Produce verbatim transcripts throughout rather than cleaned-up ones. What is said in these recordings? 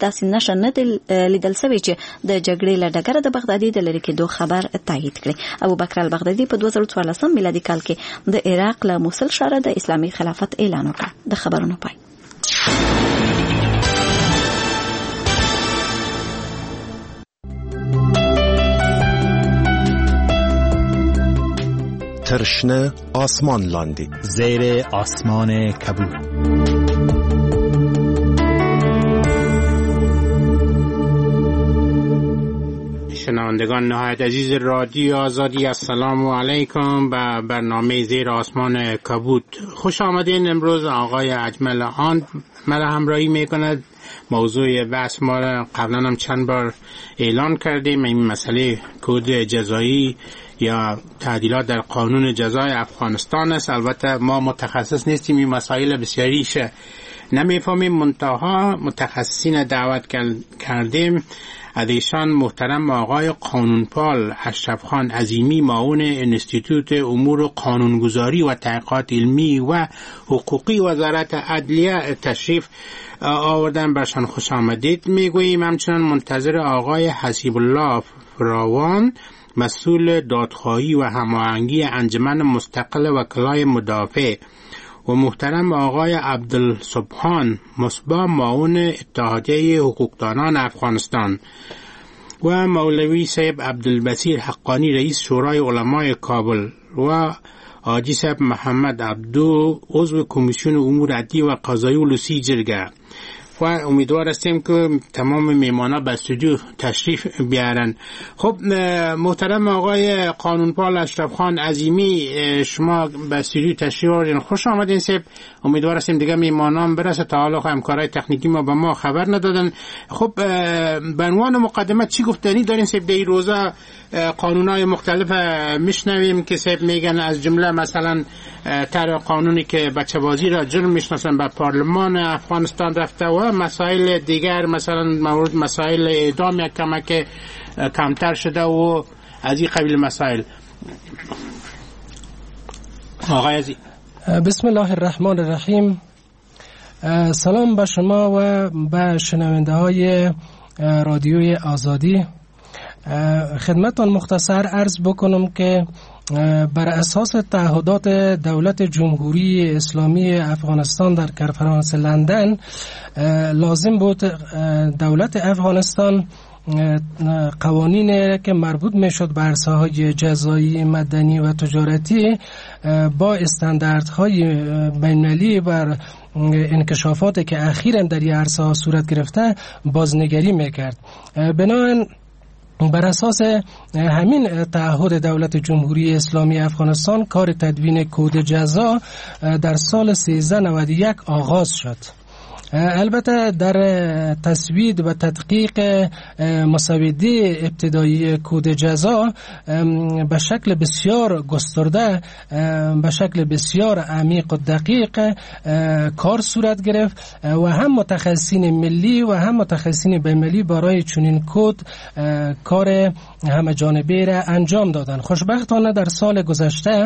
داسې نشه نه لیدل شوې چې د جګړې له ډګره د بغدادي د لرې کېدو خبر تایید کړي. ابوبکر البغدادي په دوه زره څوارلسم میلادي کال کې د عراق له موصل ښاره د اسلامي خلافت اعلان وکړ. د خبرونو پای. ترشنه آسمان لاندی زیر آسمان کبود. شنوندگان نهایت عزیز رادیو آزادی، السلام علیکم. به برنامه زیر آسمان کبود خوش آمدین. امروز آقای اجمل آن مرا همراهی میکند. موضوع بحث ما را قبلا هم چند بار اعلان کردیم، این مسئله کد جزایی یا تعدیلات در قانون جزای افغانستان است. البته ما متخصص نیستیم، این مسائل بسیاریش نمیفهمیم، منتها متخصصین دعوت کردیم. از ایشان محترم آقای قانونپال اشرف خان عظیمی، معاون انستیتوت امور قانونگذاری و تحقیقات علمی و حقوقی وزارت عدلیه تشریف آوردن. برشان خوش آمدید میگوییم. همچنان منتظر آقای حسیب الله فراوان، مسئول دادخواهی و هماهنگی انجمن مستقل وکلای مدافع، و محترم آقای عبدالسبحان مصباح، معاون اتحادیه حقوقدانان افغانستان، و مولوی صاحب عبدالبصیر حقانی، رئیس شورای علمای کابل، و حاجی صاحب محمد عبدو، عضو کمیسیون امور عدلی و قضایی و لوسی جرگه. و امیدوار هستیم که تمام میمانا به استودیو تشریف بیارن. خب محترم آقای قانونپال اشرف خان عظیمی، شما به استودیو تشریف آوردین، خوش آمدین صاحب. امیدوار هستیم دیگه میمانان برسه. تا حالا همکارای تکنیکی ما به ما خبر ندادن. خب به عنوان مقدمه چی گفتنی دارین صاحب؟ در این روزا قانونای مختلف میشنویم که صاحب میگن، از جمله مثلا طرح قانونی که بچه بازی را جرم میشناسن به پارلمان افغانستان رفته، و مسائل دیگر مثلا مورد مسائل اعدام یک کمک کمتر شده و از این قبیل مسائل. آقای عزیز، بسم الله الرحمن الرحیم. سلام به شما و به شنونده های رادیوی آزادی. خدمتان مختصر عرض بکنم که بر اساس تعهدات دولت جمهوری اسلامی افغانستان در کنفرانس لندن، لازم بود دولت افغانستان قوانین که مربوط میشد به عرصه‌های جزایی، مدنی و تجارتی با استانداردهای بین‌المللی بر انکشافاتی که اخیراً در این عرصه‌ها صورت گرفته بازنگری میکرد. بنابراین بر اساس همین تعهد دولت جمهوری اسلامی افغانستان، کار تدوین کد جزا در سال سیزده نود و یک آغاز شد. البته در تصویب و تدقیق مسوده ابتدایی کد جزا به شکل بسیار گسترده، به شکل بسیار عمیق و دقیق کار صورت گرفت و هم متخصصین ملی و هم متخصصین بین‌المللی برای چنین کد کار همه جانبه را انجام دادن. خوشبختانه در سال گذشته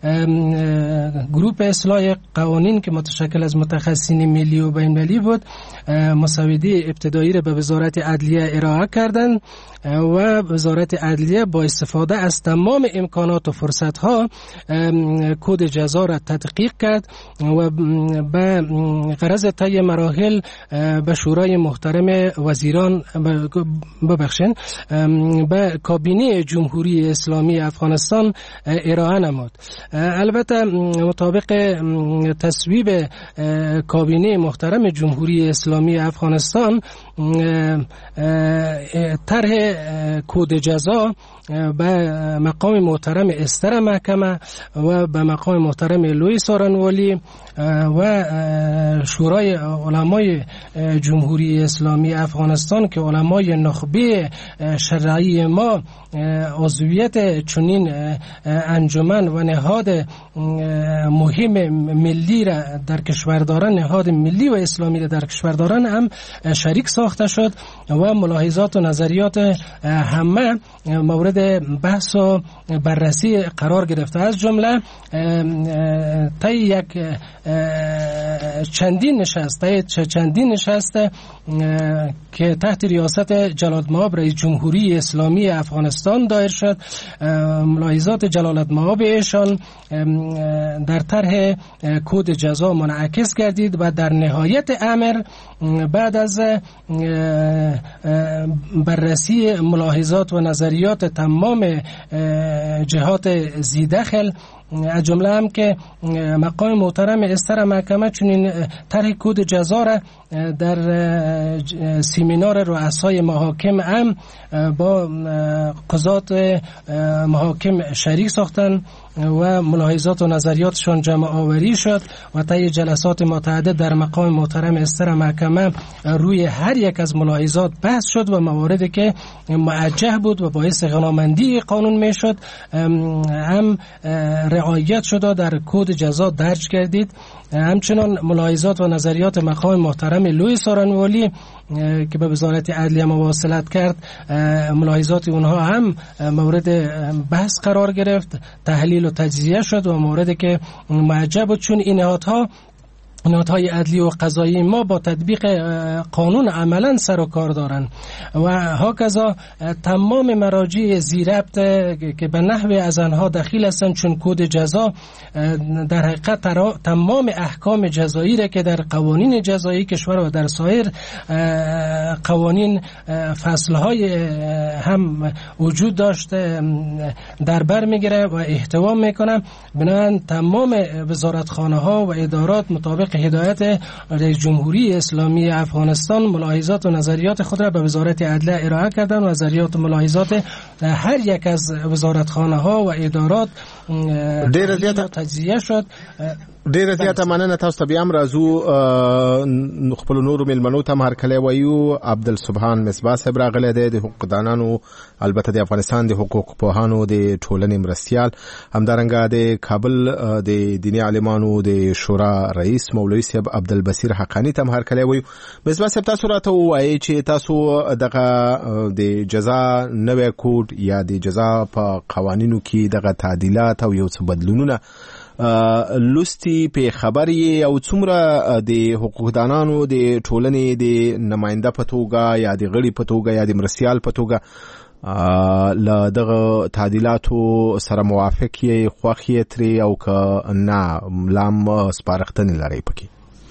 گروه اصلاح قوانین که متشکل از متخصصین ملی و بین‌المللی بود، مسوده ابتدایی را به وزارت عدلیه ارائه کردند و وزارت عدلیه با استفاده از تمام امکانات و فرصت‌ها کد جزا را تدقیق کرد و به غرض طی مراحل به شورای محترم وزیران ببخشید به کابینه جمهوری اسلامی افغانستان ارائه نمود. البته مطابق تصویب کابینه محترم جمهوری اسلامی افغانستان، طرح کد جزا به مقام محترم استر محکمه و به مقام محترم لوی سارنوالی و شورای علمای جمهوری اسلامی افغانستان که علمای نخبه شرعی ما عضویت چنین انجمن و نهاد مهم ملی را در کشور دارن، نهاد ملی و اسلامی را در کشور دارن، هم شریک ساخته شد و ملاحظات و نظریات همه مورد بحث و بررسی قرار گرفته. از جمله طی یک چندین نشست چندین نشست که تحت ریاست جلالالمآب رئیس جمهوری اسلامی افغانستان دایر شد. ملاحظات جلالالمآب ایشان در طرح کد جزا منعکس گردید و در نهایت امر بعد از بررسی ملاحظات و نظریات تمام جهات ذی‌دخل از جمله هم که مقام محترم استر محکمه چنین طرح کد جزا را در سیمینار رؤسای محاکم هم با قضات محاکم شریک ساختن و ملاحظات و نظریاتشان جمع آوری شد و طی جلسات متعدد در مقام محترم استر محکمه روی هر یک از ملاحظات بحث شد و مواردی که موجه بود و باعث غنامندی قانون می شد هم رعایت شده در کد جزا درج گردید. همچنان ملاحظات و نظریات مقام محترم لوی سارنوالی که به وزارت عدلیه مواصلت کرد، ملاحظات اونها هم مورد بحث قرار گرفت، تحلیل و تجزیه شد و موردی که معجب بود چون این نهادها نهادهای عدلی و قضایی ما با تطبیق قانون عملا سر و کار دارند و هاکذا تمام مراجع ذی‌ربط که به نحو از آنها دخیل هستند چون کد جزا در حقیقت تمام احکام جزایی را که در قوانین جزایی کشور و در سایر قوانین فصلهای هم وجود داشته در بر میگیره و احتوا میکنه. بنابراین تمام وزارتخانه ها و ادارات مطابق هدایت رئیس جمهوری اسلامی افغانستان ملاحظات و نظریات خود را به وزارت عدلیه ارائه کردند و نظریات و ملاحظات هر یک از وزارتخانه ها و ادارات ډیر زیاته تجزیه شد. ډیر زیاته مننه. تاسو ته بیا هم راځو خپل نورو مېلمنو ته هرکلی وایو. عبدالسبحان مصباح صاحب راغلی دی د حقوقدانانو، البته د افغانستان د حقوق پوهانو د ټولنې مرستیال، همدارنګه د کابل د دیني عالمانو د شورا رئیس مولوي صاحب عبدالبصیر حقانی ته هرکلی وایو. مصباح صاحب تاسو راته ووایئ چې تاسو دغه د جزا نوی کوډ یا د جزا په قوانینو کې دغه تعدیلات او یو څه بدلونونه لستی په خبرې او څومره د حقوقدانانو د ټولنې د نماینده په توګه یا د غړي په توګه یا د مرستیال په توګه له دغه تعدیلاتو سره موافق یې، خوښ یې ترې او که نه لام سپارښتنې لرئ پکې؟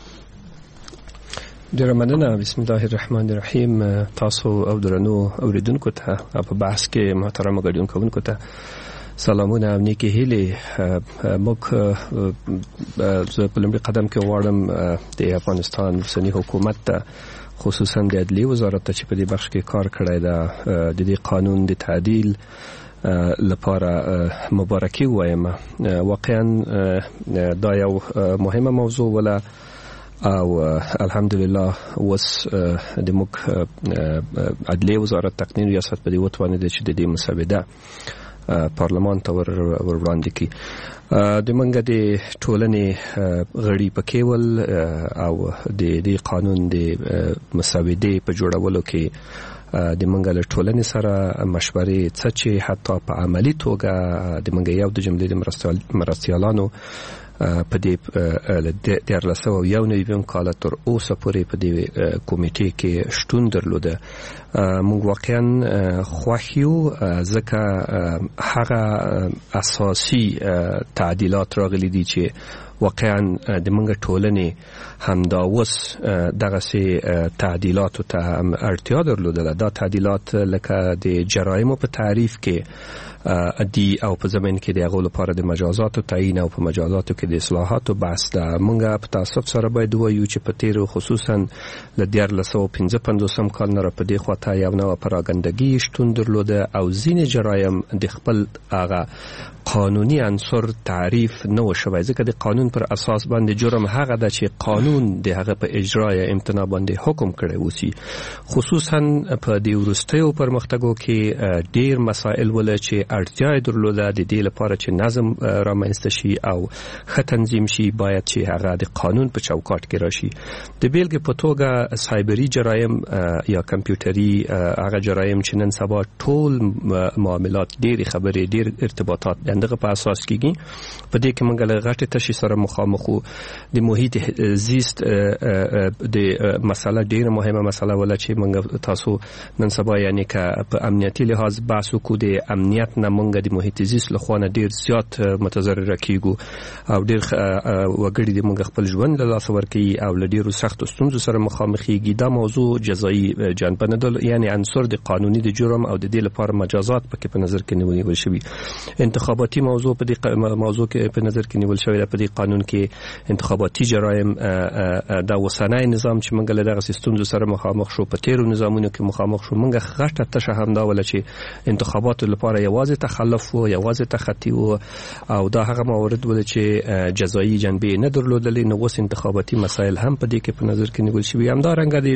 ډیره مننه. بسم الله الرحمن الرحیم. تاسو او درنو اوریدونکو ته په بحث کې محترم ګډون کوونکو ته سلامونه او نیکی هیلې. موږ په لومړي قدم کې غواړم د افغانستان اوسني حکومت ته خصوصا د عدلیې وزارت ته چې په دې بخش کې کار کړی ده د دې قانون د تعدیل لپاره مبارکي ووایم. واقعا دا یو مهمه موضوع وله او الحمدلله اوس د موږ عدلیې وزارت تقنین ریاست په دې وتوانېده چې د دې مسوده پارلمان ته ور وړاندې کړي. د منګه د ټولنې غړي پکې ول او د دې قانون د مسودې په جوړولو کې د منګه له ټولنې سره مشورې څه چې حتی په عملی توګه د منګه یو د جملې د مرستیالانو په دې د ارلسو او یو نویم کال تر اوسه پورې په دې کمیټې کې شتون درلوده. موږ واقعا خوښ یو ځکه هغه اساسي تعدیلات راغلي دي چې واقعا د منګه ټولنې همدا اوس دغه سي تعدیلاتو ته اړتیا درلوده. دا تعدیلات لکه د جرایمو په تعریف کې دی او په زمين کې د هغو لپاره د مجازاتو تعیین او په مجازاتو کې د اصلاحاتو بحث ده. مونږه په تاسف سره باید وایو چې په تیر خصوصا ل دیارلس سوه پنځه پنځوسم کال نه په دې خواته یو نوې پراګندګي شتون درلوده او ځینې جرایم د خپل هغه قانوني عنصر تعریف نه و شوی، ځکه د قانون پر اساس باندې جرم هغه ده چې قانون د هغه په اجرا یا امتناع باندې حکم کړی وسی. خصوصا په دې وروستیو پرمختګو کې ډیر مسائل ول چې اړتیا درلوده د دې لپاره چې نظم رامنځته شي او ښه تنظیم شي، باید چې هغه د قانون په چوکاټ کې راشي. د بیلګې په توګه سایبری جرایم یا کمپیوټري هغه جرایم چې نن سبا ټول معاملات ډېر خبرې ډېر ارتباطات دغه په اساس کېږي، په دې کې موږ له غټې تشې سره مخامخ او د محیط زیست د مسله ډیر مهمه مسله ولا چې موږ تاسو نن سبا یعنی که په امنیتي لحاظ بحث وکړو د امنیت نه موږ د محیط زیست له خوا نه ډیر زیات متضرر کیږو او ډیر وګړي د موږ خپل ژوند له لاسه ورکوي او له ډیرو سختو ستونزو سره مخامخېږي. دا موضوع جزایي جنبه نه ده، یعنی عنصر د قانوني د جرم او د دې لپاره مجازات پکې په نظر کې نیول شوی. انتخاباتي موضوع په دې موضوع کې په نظر کې نیول شوی. په دې قانون کې انتخاباتي جرایم دا وسنۍ نظام چې موږ له دغه ستونزو سره مخامخ شو، په تیرو نظامونو کې مخامخ شو. موږ غټه تشه هم دا ول چې انتخاباتو لپاره یوازې تخلف او یوازې تخطی او دا هغه موارد ول چې جزایي جنبه نه درلودلې. نو اوس انتخاباتي مسایل هم په دې کې په نظر کې نیول شوی. هم دا رنګ دي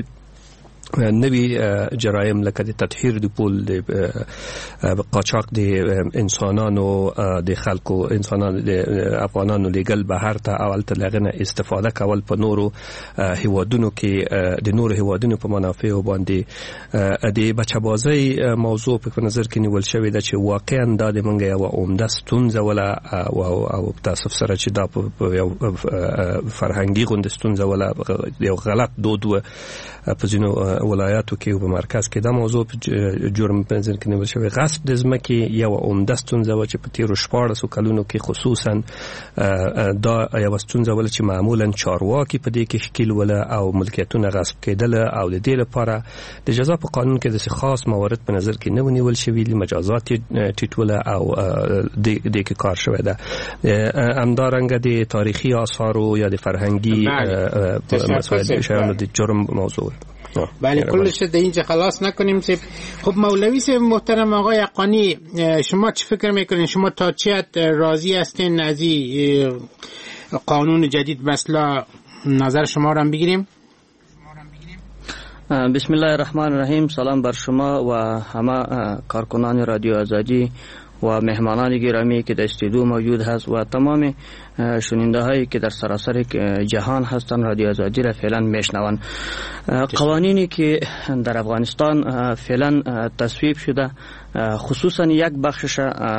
نوی جرایم لکه د تطهیر د پول، د قاچاق د انسانانو، د خلکو انسانانو د افغانانو لګل بهر ته اول ته لغنه استفاده کول په نورو هیوادونو کې د نورو هیوادونو په منافع باندې د بچبازي موضوع په نظر کې نیول شوی دا چې واقعا د منګه یو عمده ستونزه ولا او او تاسو سره چې دا په یو فرهنګي غوند ستونزه ولا یو غلط دود و په ځینو ولایاتو کې او په مرکز کې دا موضوع جرم په نظر کې نیول شوی. غصب د ځمکې یو عمده ستونزه و چې په تیرو شپاړسو کلونو کې خصوصا دا یو ستونزه ول چې معمولا چارواکي په دې کې ښکیل ول او ملکیتونه غصب کېدل او د دې لپاره د جزا په قانون کې د خاص موارد په نظر کې نه ونیول شوی، د مجازات ټیټول او د دې کې کار شوی ده. همدارنګه د تاریخي آثارو یا د فرهنګي مسائل شامل د جرم موضوع. بله کلش در اینجا خلاص نکنیم. خب مولوی صاحب محترم آقای حقانی، شما چه فکر میکنین؟ شما تا چه حد راضی هستین از این قانون جدید؟ مثلا نظر شما رو هم بگیریم. بسم الله الرحمن الرحیم. سلام بر شما و همه کارکنان رادیو آزادی و مهمانان گرامی که در استودیو موجود هست و تمام شنونده هایی که در سراسر جهان هستند رادیو آزادی را فعلا میشنوند. قوانینی که در افغانستان فعلا تصویب شده خصوصا یک بخشش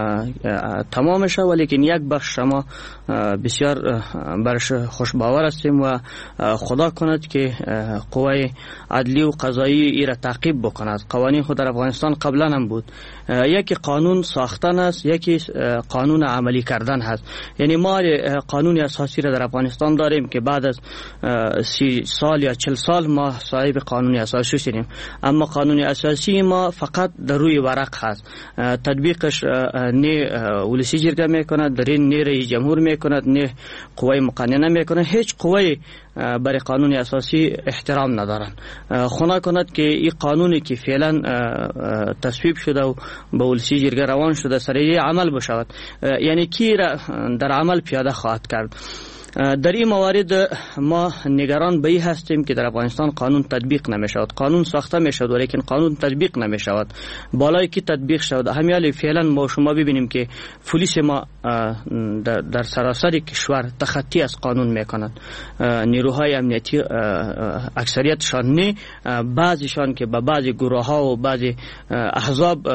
تمامش ولیکن یک بخش ما بسیار برش خوشباور هستیم و خدا کند که قوه عدلی و قضایی ای را تعقیب بکند. قوانین خود در افغانستان قبلا هم بود، یکی قانون ساختن است، یکی قانون عملی کردن هست. یعنی ما قانون اساسی را در افغانستان داریم که بعد از سی سال یا چل سال ما صاحب قانون اساسی شدیم، اما قانون اساسی ما فقط در روی ورق هست، تطبیقش نه ولسی جرگه میکند، در این نه رئیس جمهور میکند، نه قوه مقننه میکند، هیچ قوه برای قانون اساسی احترام ندارن. خدا کند که این قانونی که فعلا تصویب شده و به ولسی جرگه روان شده سریع عمل بشود، یعنی کی را در عمل پیاده خواهد کرد. در این موارد ما نگران به این هستیم که در افغانستان قانون تطبیق نمیشود. قانون ساخته میشود ولیکن قانون تطبیق نمیشود. بالای کی تطبیق شود؟ همیالی فعلا ما شما ببینیم که پلیس ما در, در سراسر کشور تخطی از قانون میکنند. نیروهای امنیتی اکثریتشان نه، بعضیشان که به بعضی گروه ها و بعضی احزاب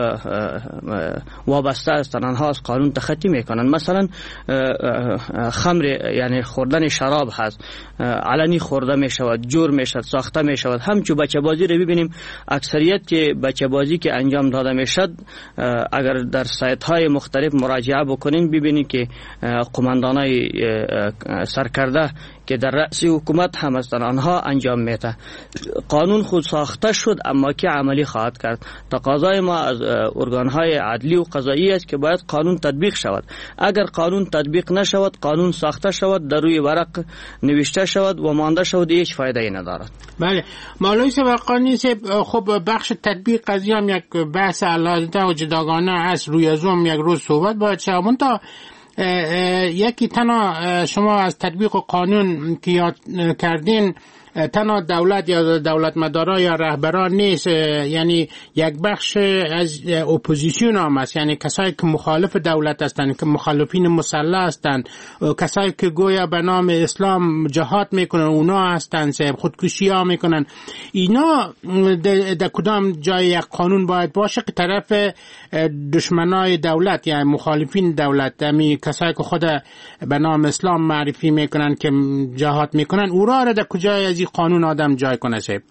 وابسته هستند آنها از قانون تخطی میکنند. مثلا خمر یعنی خوردن شراب هست، علنی خورده می شود، جور می شود، ساخته می شود. همچون بچه بازی رو ببینیم، اکثریت بچه بازی که انجام داده می شد اگر در سایت های مختلف مراجعه بکنین ببینید که قماندانای سرکرده که در رأس حکومت هم هستند آنها انجام میده. قانون خود ساخته شد اما که عملی خواهد کرد. تقاضای ما از ارگانهای عدلی و قضایی است که باید قانون تطبیق شود. اگر قانون تطبیق نشود، قانون ساخته شود، در روی ورق نوشته شود و مانده شود، هیچ فایده ای ندارد. بله مولوی صاحب قانی صاحب، خب بخش تطبیق قضیه هم یک بحث علاوه و جداگانه است، روی زوم یک روز صحبت باید شود. تا یکی تنها شما از تطبیق قانون که یاد کردین تنها دولت یا دولت مدارا یا رهبران نیست، یعنی یک بخش از اپوزیسیون هم است، یعنی کسایی که مخالف دولت هستند، که مخالفین مسلح هستند، کسایی که گویا به نام اسلام جهاد میکنن اونا هستند، خودکشی ها میکنن. اینا در کدام جای یک قانون باید باشه که طرف دشمنای دولت یعنی مخالفین دولت، یعنی کسایی که خود به نام اسلام معرفی میکنن که جهاد میکنن، او را در کجای از این قانون آدم جای کنه؟ شد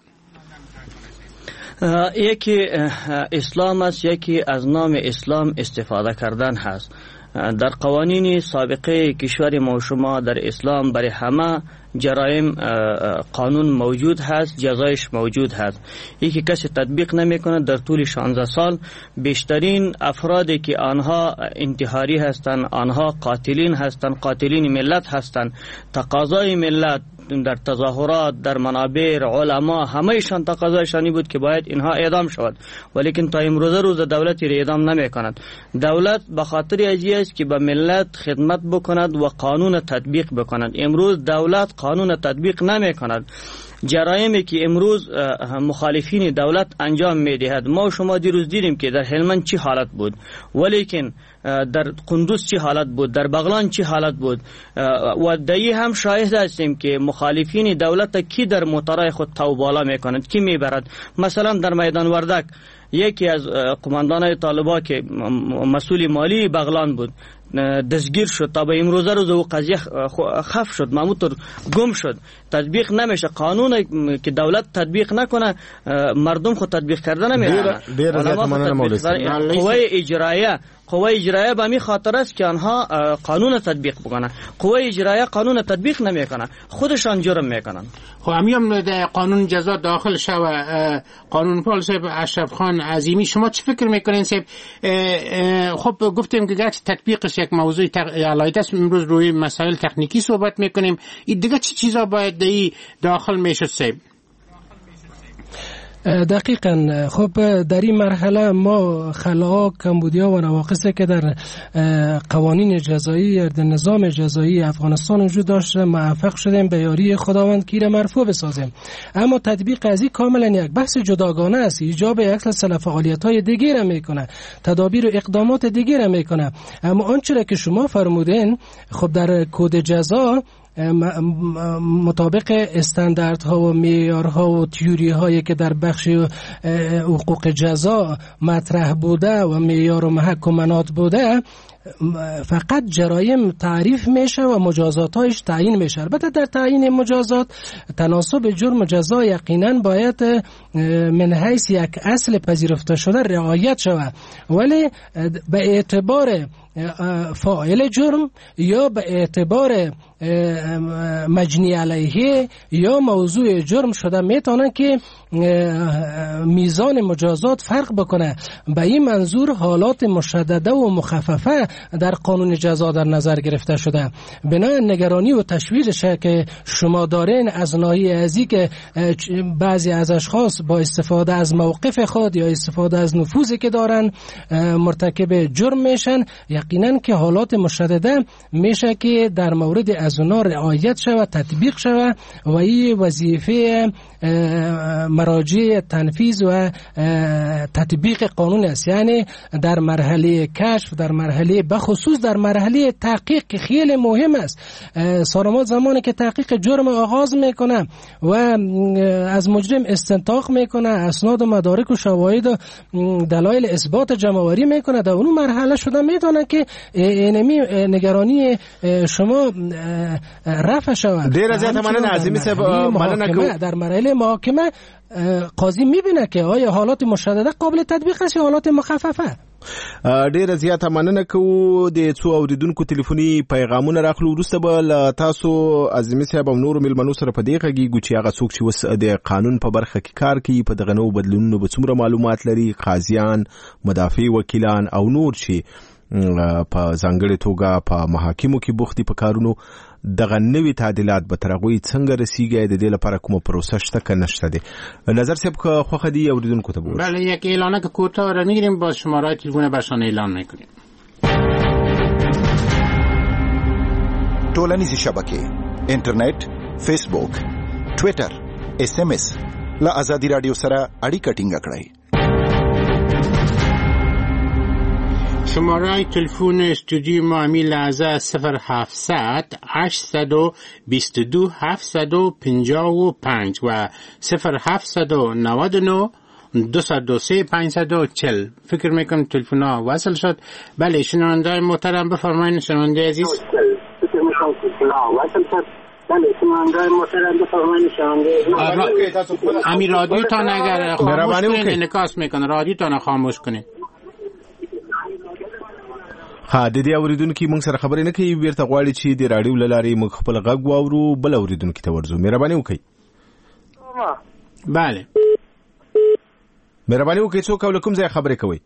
یکی اسلام است، یکی از نام اسلام استفاده کردن هست. در قوانین سابقه کشور ما و شما در اسلام برای همه جرایم قانون موجود هست، جزایش موجود هست. یکی کسی تطبیق نمیکنه. در طول شانزده سال بیشترین افرادی که آنها انتحاری هستند، آنها قاتلین هستند، قاتلین ملت هستند، تقاضای ملت در تظاهرات، در منابر، علما، همهشان تقاضایشانی بود که باید اینها اعدام شود، ولیکن تا امروز روز دولتی را اعدام نمی کند. دولت به خاطر ازی است که به ملت خدمت بکند و قانون تطبیق بکند. امروز دولت قانون تطبیق نمی کند. جرایمی که امروز مخالفین دولت انجام می دهد، ما شما دیروز دیدیم که در هلمند چی حالت بود، ولیکن در قندوز چی حالت بود، در بغلان چی حالت بود، و دایی هم شاهد هستیم که مخالفین دولت کی در موترهای خود تو بالا می کند، کی می برد. مثلا در میدان وردک یکی از قماندانای طالبان که مسئول مالی بغلان بود دستگیر شد، تا به امروز روز او قضیه خف شد، ماموتر گم شد، تطبیق نمیشه. قانون که دولت تطبیق نکنه مردم خود تطبیق کردن نمیدونن. قوه اجرایه قوه اجرایه به می خاطر است که آنها قانون تطبیق بکنن. قوه اجرایه قانون تطبیق نمیکنن، خودشان جرم میکنن. خب همین در قانون جزا داخل شوه. قانون پال صاحب اشرف خان عظیمی، شما چه فکر میکنین صاحب؟ خب گفتیم که گرچه تطبیقش یک موضوع علایده است، امروز روی مسائل تکنیکی صحبت میکنیم، این دیگه چی چیزا باید دی داخل میشد صاحب؟ دقیقاً. خب در این مرحله ما خلاها، کمبودیا و نواقصی که در قوانین جزایی، در نظام جزایی افغانستان وجود داشته موفق شدیم به یاری خداوند کیر مرفوع بسازیم. اما تطبیق از این کاملا یک بحث جداگانه است، ایجاب یک سلسله فعالیت‌های دیگه را میکنه، تدابیر و اقدامات دیگه را میکنه. اما آنچه که شما فرمودین، خب در کد جزا مطابق استانداردها و معیارها و تیوری هایی که در بخش حقوق جزا مطرح بوده و معیار و محک و مناط بوده، فقط جرایم تعریف میشه و مجازاتایش تعیین میشه. البته در تعیین مجازات تناسب جرم و جزا یقینا باید من حیث یک اصل پذیرفته شده رعایت شود، ولی به اعتبار فاعل جرم یا به اعتبار مجنی علیه یا موضوع جرم شده میتونه که میزان مجازات فرق بکنه. به این منظور حالات مشدده و مخففه در قانون جزا در نظر گرفته شده. بنای نگرانی و تشویش که شما دارین از ناحیه ازی که بعضی از اشخاص با استفاده از موقف خود یا استفاده از نفوذی که دارن مرتکب جرم میشن، یقینا که حالات مشدده میشه که در مورد از اونا رعایت شود، تطبیق شود و این وظیفه مراجع تنفیذ و تطبیق قانون است. یعنی در مرحله کشف، در مرحله بخصوص در مرحله تحقیق که خیلی مهم است. سارمات زمانی که تحقیق جرم آغاز میکنه و از مجرم استنتاق میکنه، اسناد و مدارک و شواهد و دلایل اثبات جمع‌آوری میکنه، در اون مرحله شده میدونه که اینمی نگرانی شما رفع شود. دیر از مننه عظیمی صاحب، مننه. در مرحله محاکمه قاضی میبینه که آیا حالات مشدده قابل تطبیق است یا حالات مخففه. ډیره زیاته مننه کوو د څو اوریدونکو ټلیفوني پیغامونه راخلو. وروسته به تاسو عظیمي صاحب او نور ملمنو سره په دې غږیږو چې هغه څوک چې وس د قانون په برخه کې کار کوي په دغه نوو بدلونونو به څومره معلومات لري، قاضیان، مدافع وکیلان او نور چې په ځانګړې توګه په محاکمو کې بوختي په کارونو، دغه نوې تعدیلات به تر هغوی څنګه رسیږي، د دې لپاره کومه پروسه شته که نشته دی؟ نظر صاحب که خوښه دي اوریدونکو ته بگوید. بله، یک اعلانه که کوتاه را میگیریم، با شماره تلفن برشان اعلان میکنیم. ټولنیزې شبکې، انټرنیټ، فیسبوک، ټویټر اس ام اس له ازادي رادیو سره اړیکه ټینګه کړئ. شماره تلفن استودیو ما همین لحظه صفر هفتصد هشتصد و بیست و دو هفتصد و پنجاه و پنج و صفر هفتصد و نود و نه دویست و سه پانصد و چهل. فکر میکنم تلفن ها وصل شد. بله شنونده محترم بفرمایید. شنونده عزیز فکر میکنم تلفن ها وصل شد. بله شنونده محترم بفرمایید. شنونده امی رادیو تان اگر خاموش کنید انعکاس میکنه. رادیو تان خاموش کنید. ها د دې اوریدونکو موږ سره خبرې نه کوي بیرته غواړي چې د رادیو لارې موږ خپل غږ واورو بل اوریدونکو ته ورځو. مهرباني وکړئ. بله مهرباني وکړئ. څوک او کوم ځای خبرې کوي؟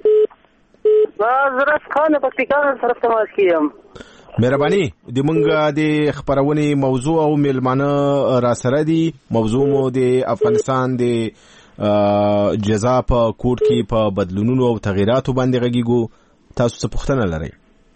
زرش خان پکتیکا طرف ته ماس کیم. مهرباني د موږ د خبرونې موضوع او میلمانه را سره دي. موضوع مو د افغانستان د جزا په کوټ کې په بدلونونو او تغیراتو باندې غږیږو. تاسو څه پوښتنه لرئ؟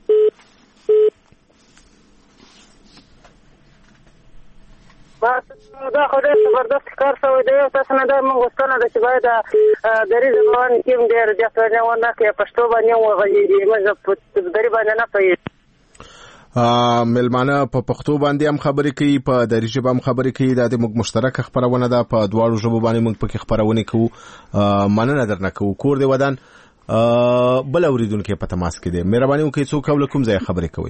دا خو ډېر زبردست کار شوی دی. تاسو نه دا موږ غوښتنه ده چې باید دریځ باندې کې هم ډېر زیات ونه کړي، پښتو باندې هم وغږېږي. موږ په دري باندې نه پوهېږو. مېلمانه په پښتو باندې هم خبرې کوي، په دري ژبه هم خبرې کوي. دا د موږ مشترکه خپرونه ده. په دواړو ژبو باندې موږ پکې خپرونې کوو. مننه درنه کوو. کور دی ودان بل اوریدونکو په تماس کې دی. مهرباني وکړئ. څوک او کوم ځای خبرې کوي؟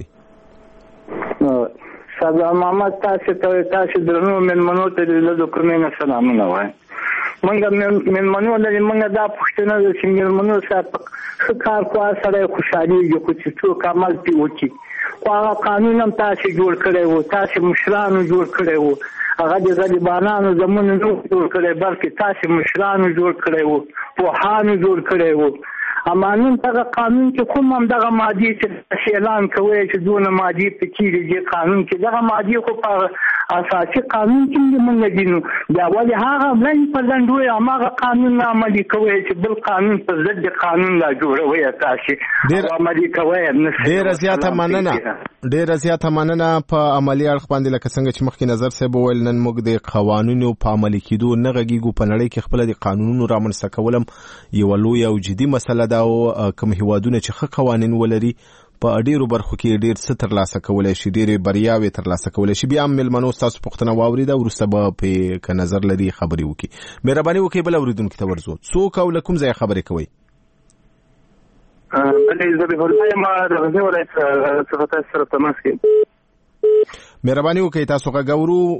ساده محمد تاسو ته تاسو درنو مېلمنو ته د کومه سلامونه وای. منګه مېلمنو د منګه دا پښتنه چې مېلمنو سره کار کوه سره خوشالي یو چې څوک عمل پی وکي. هغه قانون هم تاسو جوړ کړی وو، تاسو مشرانو جوړ کړی وو. هغه د غریبانو زمونږ نه جوړ کړی بلکې تاسو مشرانو جوړ کړی وو، پوهانو جوړ کړی وو. امانون دغه قانون کې کوم هم دغه ماده چې اعلان کوي چې دونه ماده په کې دی قانون کې دغه ماده خو په اساسي قانون کې موږ دینو دا ولې هغه بلن په لندوي هغه قانون عملي کوي چې بل قانون په ضد قانون لا جوړوي تاسو عملي کوي. ډیر زیاته مننه ډیر زیاته مننه. په عملی اړخ باندې لکه څنګه چې مخکې نظر صاحب وویل نن موږ د قوانینو په عملي کېدو نه غږیږو. په نړۍ کې خپل د قانونونو رامنځته کولم یو لوی او جدي مسله ده او کوم هیوادونه چې ښه قوانین ولري په ډیرو برخو کې ډیر څه ترلاسه کولای شي، ډیرې بریاوې ترلاسه کولای شي. بیا هم مېلمنو ستاسو پوښتنه واورېده وروسته به پرې که نظر لري خبرې وکړي. مهرباني وکړئ بل اورېدونکي ته ورځو. څوک او له کوم ځایه خبرې کوئ؟ مهرباني وکړئ تاسو غږ اورو.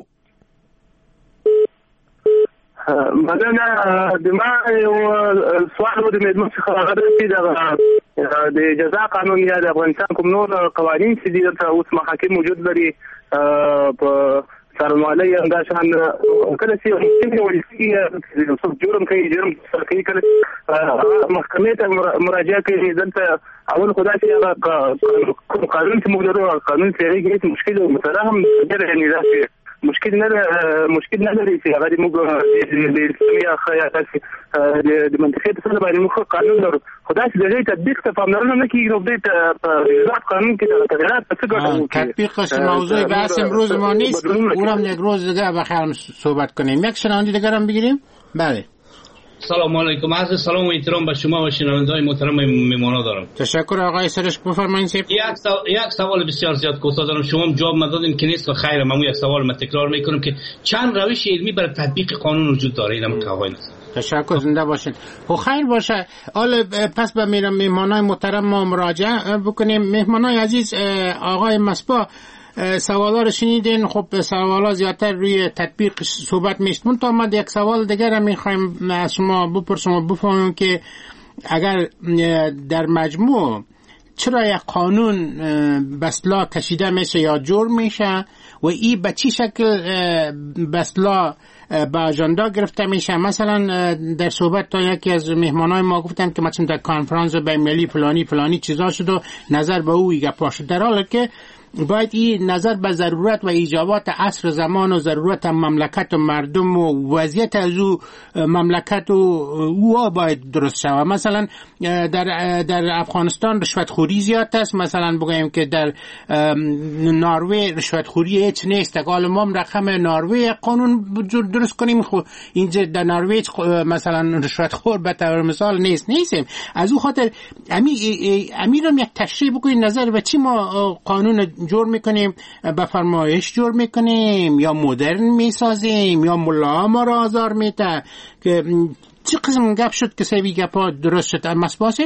مننه. د ما یو سوال و د مېلمه څخه راغلی چې د جزا قانون یا د افغانستان کوم نور قوانین چې دي دلته اوس محاکم وجود لري په څارنوالۍ همداشان کله چې محکمې ولسي څوک جرم کوي جرم کوي کله محکمې ته مراجعه کوي. دلته اول خو داسې هغه قانون چې موږ لرو قانون چې هغې کې هېڅ مشکل او مسله هم ډېره یعنې داسې مشکل نه مشکل نه لري چې هغه موږ د اسلامي اخ یا تاسو د منطقې په څیر باندې موږ قانون لرو. خدای دې دې تطبیق ته پاملرنه نه کوي. نو دې په قانون کې تغییرات څه ګټه تطبیقش موضوع بحث امروز ما نیست. اونم یک روز دیگه بخیر صحبت کنیم. یک شنونده دیگر هم بگیریم. بله سلام علیکم. عرض سلام و احترام به شما و شنونده‌های محترم میمانا دارم. تشکر آقای سرش. بفرمایید. یک سوال یک سوال بسیار زیاد کوتاه دارم. شما جواب ندادین که نیست. خیر من یک سوال من تکرار میکنم که چند روش علمی برای تطبیق قانون وجود داره. اینم توهین است. تشکر. زنده باشید. خب خیر باشه. حالا پس به میهمانای محترم ما مراجعه بکنیم. میهمانای عزیز آقای مصباح سوالا رو شنیدین. خب سوالا زیادتر روی تطبیق صحبت میشت. من تا ما یک سوال دیگر رو میخوایم از شما بپرسم و بفهمیم که اگر در مجموع چرا یک قانون بسلا کشیده میشه یا جور میشه و این به چی شکل بسلا به اجندا گرفته میشه. مثلا در صحبت تا یکی از مهمانای ما گفتن که مثلا در کنفرانس بین‌المللی فلانی فلانی چیزا شد و نظر به او گپ شد، در حالی که باید این نظر به ضرورت و ایجابات عصر زمان و ضرورت مملکت و مردم و وضعیت از او مملکت و او باید درست شود. مثلا در در افغانستان رشوت خوری زیاد است، مثلا بگویم که در نروژ رشوت خوری هیچ نیست. اگر ما رقم نروژ قانون درست کنیم، خب اینجا در نروژ مثلا رشوت خور به طور مثال نیست نیستیم. از او خاطر امی امی رو یک تشریح بکنید نظر و چی ما قانون جور میکنیم، به فرمایش جور میکنیم یا مدرن میسازیم یا ملا ما را آزار میده که چه قسم گپ شد که سوی گپا درست شد؟ مسباسه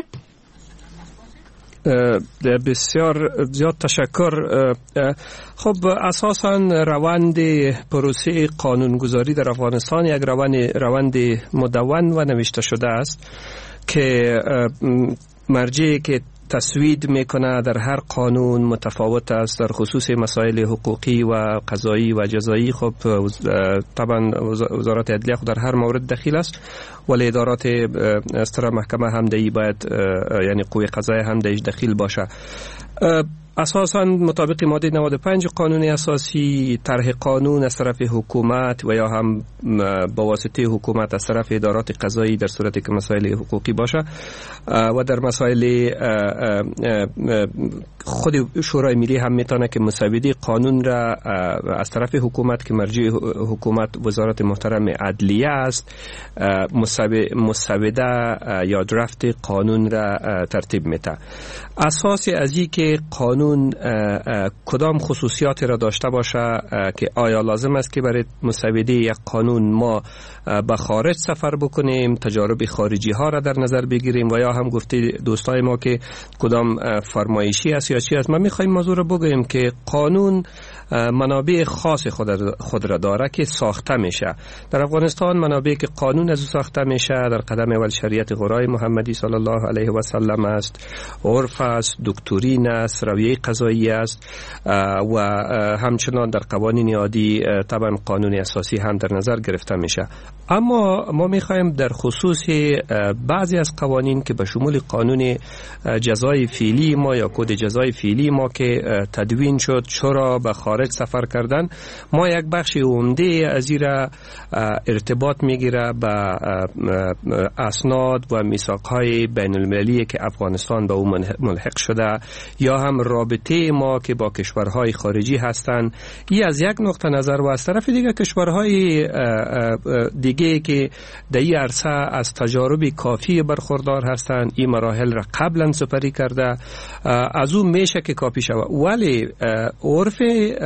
بسیار زیاد تشکر. خب اساساً روند پروسه قانونگذاری در افغانستان یک روند روند مدون و نوشته شده است که مرجعی که تصویب میکنه در هر قانون متفاوت است. در خصوص مسائل حقوقی و قضایی و جزایی خب طبعا وزارت عدلیه خود در هر مورد دخیل است، ولی ادارات استرا محکمه هم دهی باید یعنی قوه قضاییه هم دهیش دخیل باشه. اساساً مطابق ماده نود و پنج قانون اساسی طرح قانون از طرف حکومت و یا هم با واسطه حکومت از طرف ادارات قضایی در صورتی که مسائل حقوقی باشه و در مسائل خود شورای ملی هم میتونه که مسوده قانون را از طرف حکومت که مرجع حکومت وزارت محترم عدلیه است مسوده یا درفت قانون را ترتیب میده. اساس از این که قانون کدام خصوصیات را داشته باشه که آیا لازم است که برای مسوده یک قانون ما به خارج سفر بکنیم، تجارب خارجی ها را در نظر بگیریم و یا هم گفته دوستای ما که کدام فرمایشی است یا چی است. ما میخوایم موضوع را بگوییم که قانون منابع خاص خود را داره که ساخته میشه. در افغانستان منابع که قانون از ساخته میشه در قدم اول شریعت غرای محمدی صلی الله علیه و سلم است، عرف است، دکترین است، رویه قضایی است و همچنان در قوانین عادی طبعا قانون اساسی هم در نظر گرفته میشه. اما ما میخوایم در خصوص بعضی از قوانین که به شمول قانون جزای فعلی ما یا کد جزای فعلی ما که تدوین شد چرا به خارج سفر کردن، ما یک بخش عمده از این را ارتباط میگیره به اسناد و میثاق‌های بین المللی که افغانستان به او ملحق شده یا هم رابطه ما که با کشورهای خارجی هستند. این از یک نقطه نظر و از طرف دیگه کشورهای دیگه که در این عرصه از تجارب کافی برخوردار هستند، این مراحل را قبلا سپری کرده، از اون میشه که کافی شود. ولی عرف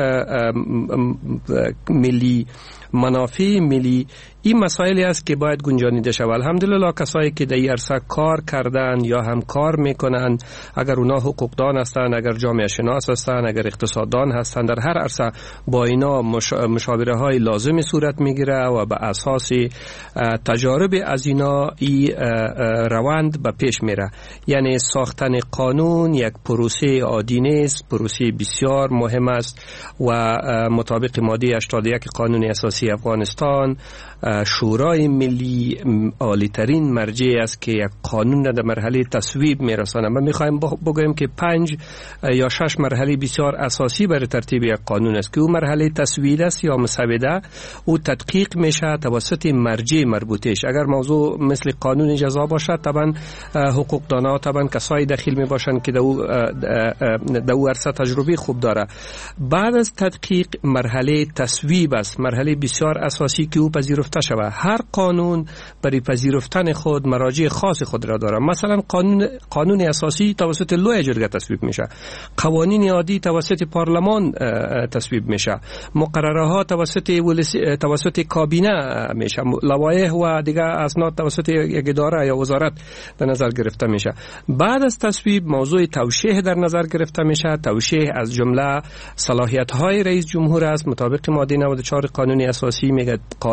ملی، منافع ملی، این مسائلی است که باید گنجانیده شود. الحمدلله کسایی که در این عرصه کار کردن یا هم کار میکنن، اگر اونا حقوقدان هستند، اگر جامعه شناس هستند، اگر اقتصاددان هستند، در هر عرصه با اینا مشاوره های لازمی صورت میگیره و به اساس تجارب از اینا ای روند به پیش میره. یعنی ساختن قانون یک پروسه عادی نیست، پروسه بسیار مهم است و مطابق ماده هشتاد و یک قانون اساسی افغانستان شورای ملی عالی‌ترین مرجع است که یک قانون را در مرحله تصویب میرسانه. ما میخوایم بگوییم که پنج یا شش مرحله بسیار اساسی برای ترتیب یک قانون است که او مرحله تصویب است یا مسوده، او تدقیق میشه توسط مرجع مربوطهش. اگر موضوع مثل قانون جزا باشه طبعا حقوقدانا طبعا کسایی داخل می باشند که در او عرصه تجربه خوب داره. بعد از تدقیق مرحله تصویب است، مرحله بسیار اساسی که او پذیرفته شود. هر قانون برای پذیرفتن خود مراجع خاص خود را داره. مثلا قانون قانون اساسی توسط لوی جرگه تصویب میشه، قوانین عادی توسط پارلمان تصویب میشه، مقرره ها توسط توسط کابینه میشه، لوایح و دیگر اسناد توسط یک اداره یا وزارت در نظر گرفته میشه. بعد از تصویب موضوع توشیح در نظر گرفته میشه. توشیح از جمله صلاحیت های رئیس جمهور است. مطابق ماده نود و چهار قانون اساسی میگه قانون در قسم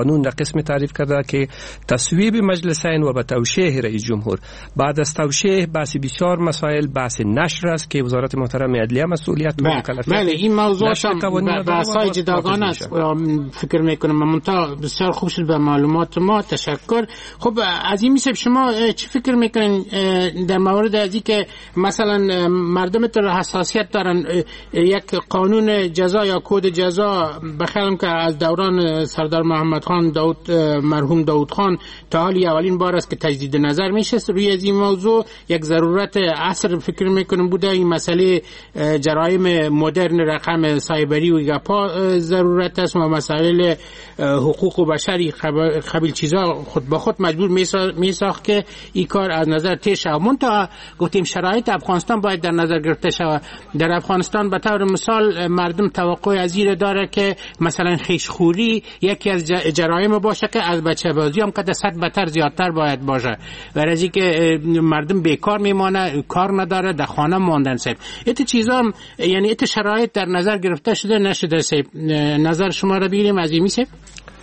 قسم تعریف کرده که تصویب مجلسین و به توشیح رئیس جمهور. بعد از توشیح بحث بسیار مسائل، بحث نشر است که وزارت محترم عدلیه مسئولیت و مکلفیت. بله این موضوع هم بحث‌های جداگانه است. فکر میکنم منتها بسیار خوب شد به معلومات ما، تشکر. خب عظیمی صاحب شما چی فکر میکنین در مورد ازی که مثلا مردم تر حساسیت دارن یک قانون جزا یا کد جزا بخیالم که از دوران سردار محمد خان داود مرحوم داود خان تا حالی اولین بار است که تجدید نظر میشه روی از این موضوع. یک ضرورت عصر فکر میکنم بوده این مسئله جرایم مدرن رقم سایبری و گپا ضرورت است و مسائل حقوق و بشری قبیل چیزا خود به خود مجبور میساخت که این کار از نظر تیش شود. منتها گفتیم شرایط افغانستان باید در نظر گرفته شود. در افغانستان به طور مثال مردم توقع از این داره که مثلا خیشخوری یکی از جرایم باشه که از بچه بازی هم که صد بتر زیادتر باید باشه و از اینکه مردم بیکار میمانه، کار نداره، در خانه ماندن. سیب ایت چیزا هم یعنی ایت شرایط در نظر گرفته شده نشده. سیب نظر شما را بگیریم از این میشه.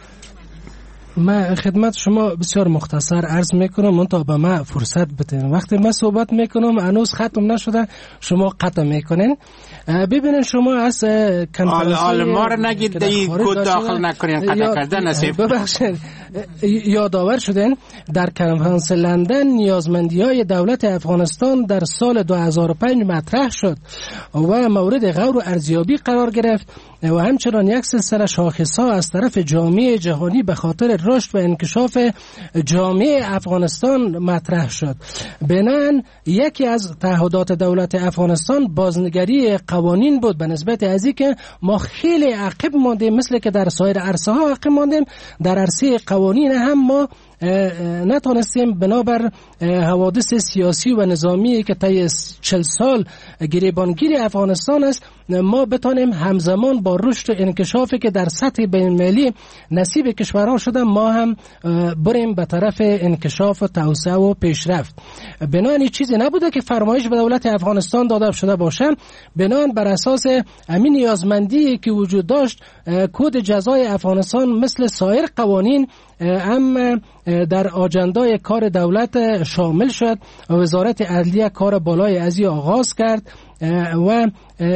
من خدمت شما بسیار مختصر عرض میکنم، من تا به من فرصت بدین. وقتی من صحبت میکنم هنوز ختم نشده شما قطع میکنین. ببینین شما از کنفرانس آل ما رو نگید دی کد داخل نکنین، قطع کردن نصیب. ببخشید یادآور شدین در کنفرانس لندن نیازمندی‌های دولت افغانستان در سال دو هزار و پنج مطرح شد و مورد غور و ارزیابی قرار گرفت و همچنان یک سلسله شاخص‌ها از طرف جامعه جهانی به خاطر رشد و انکشاف جامعه افغانستان مطرح شد. بنابراین یکی از تعهدات دولت افغانستان بازنگری قوانین بود به نسبت از اینکه ما خیلی عقب ماندیم، مثل که در سایر عرصه ها عقب ماندیم، در عرصه قوانین هم ما نتونستیم بنابر حوادث سیاسی و نظامی که طی چهل سال گریبانگیر افغانستان است ما بتانیم همزمان با رشد و انکشافی که در سطح بین‌المللی نصیب کشورها شده ما هم بریم به طرف انکشاف و توسعه و پیشرفت. بنابراین چیزی نبوده که فرمایش به دولت افغانستان داده شده باشه. بنابراین بر اساس همین نیازمندی که وجود داشت کد جزای افغانستان مثل سایر قوانین هم در آجندای کار دولت شامل شد و وزارت عدلیه کار بالای ازی آغاز کرد و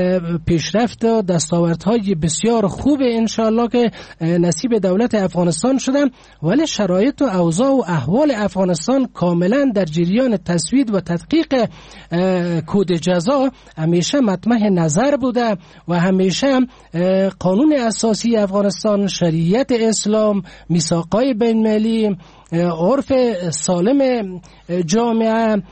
پیشرفت و دستاوردهای بسیار خوب انشاءالله که نصیب دولت افغانستان شدن. ولی شرایط و اوضاع و احوال افغانستان کاملا در جریان تصویب و تدقیق کد جزا همیشه مطمح نظر بوده و همیشه قانون اساسی افغانستان، شریعت اسلام، میثاق‌های بین‌المللی، عرف سالم جامعه،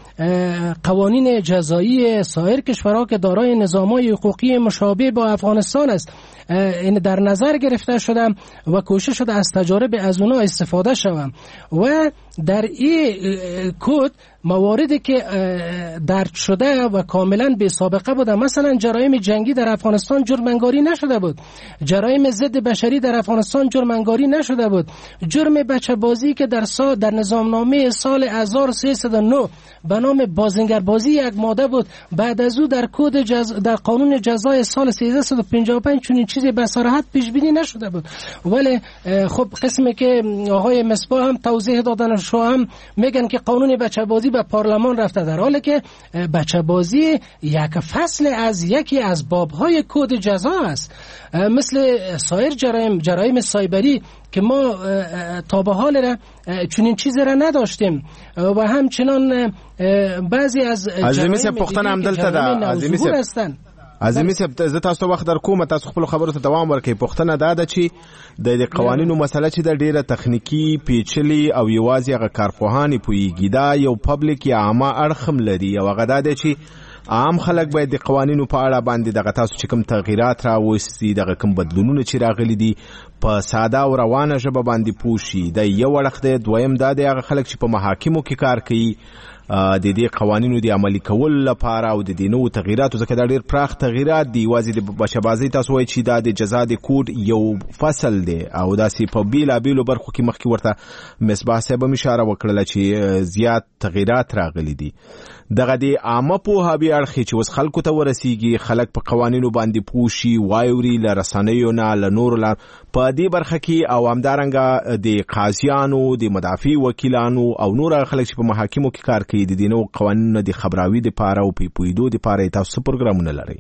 قوانین جزایی سایر کشورها که دارای نظام‌های حقوقی مشابه با افغانستان است این در نظر گرفته شده و کوشش شده از تجارب از اونها استفاده شود و در این کد مواردی که درج شده و کاملا بی سابقه بوده، مثلا جرایم جنگی در افغانستان جرم‌انگاری نشده بود، جرایم ضد بشری در افغانستان جرم‌انگاری نشده بود، جرم بچه بازی که در سال در نظامنامه سال هزار و سیصد و نه به نام بازنگر بازی یک ماده بود، بعد از او در کد جز... در قانون جزای سال سیزده و پنجاه و پنج چنین چیزی به صراحت پیش بینی نشده بود. ولی خب قسمی که آقای مصباح هم توضیح دادن شو هم میگن که قانون بچه بازی به پارلمان رفته، در حالی که بچه بازی یک فصل از یکی از بابهای کد جزا است، مثل سایر جرایم جرایم سایبری که ما تا به حال را چنین چیزی را نداشتیم و همچنان بعضی از جرایم پختن هم دلته ده عظیمی هستند. عظیمی صاحب زه تاسو وخت در کومه تاسو خپل خبرو ته دوام ورکړئ. پښتنه دا ده چې د قوانینو مسله چې د ډیره تخنیکی پیچلی او یوازې هغه کارپوهانی پویږي دا یو پبلک یا عامه اړخم لري او هغه دا ده چې عام خلک باید د قوانینو په اړه باندې دغه تاسو چې کوم تغیرات راوستي دغه کوم بدلونونه چې راغلي دي په ساده او روانه ژبه باندې پوښي. د یو اړخ د دویم دا د هغه خلک چې په محاکمو کې کار کوي د دې قوانینو د عملي کول لپاره او د دې نوو تغییراتو ځکه دا ډېر پراخ تغییرات دي. یوازې د بچه‌بازۍ تاسو وایئ چې دا د جزا د کوډ یو فصل دی او داسې په بېلابېلو برخو کې مخکې ورته مصباح صاحب هم اشاره وکړله چې زیات تغییرات راغلي دي. دغه د عامه پوهاوي اړخ چې اوس خلکو ته ورسیږي، خلک په قوانینو باندې پوه شي، واوري، له رسنیو نه له نورو لار په دې برخه کې او همدارنګه د قاضیانو، د مدافع وکیلانو او نور خلک چې په محاکمو کې کار کوي د دې نوو قوانینو د خبراوي دپاره او په پوهېدو دپاره تاسو پروګرامونه لرئ؟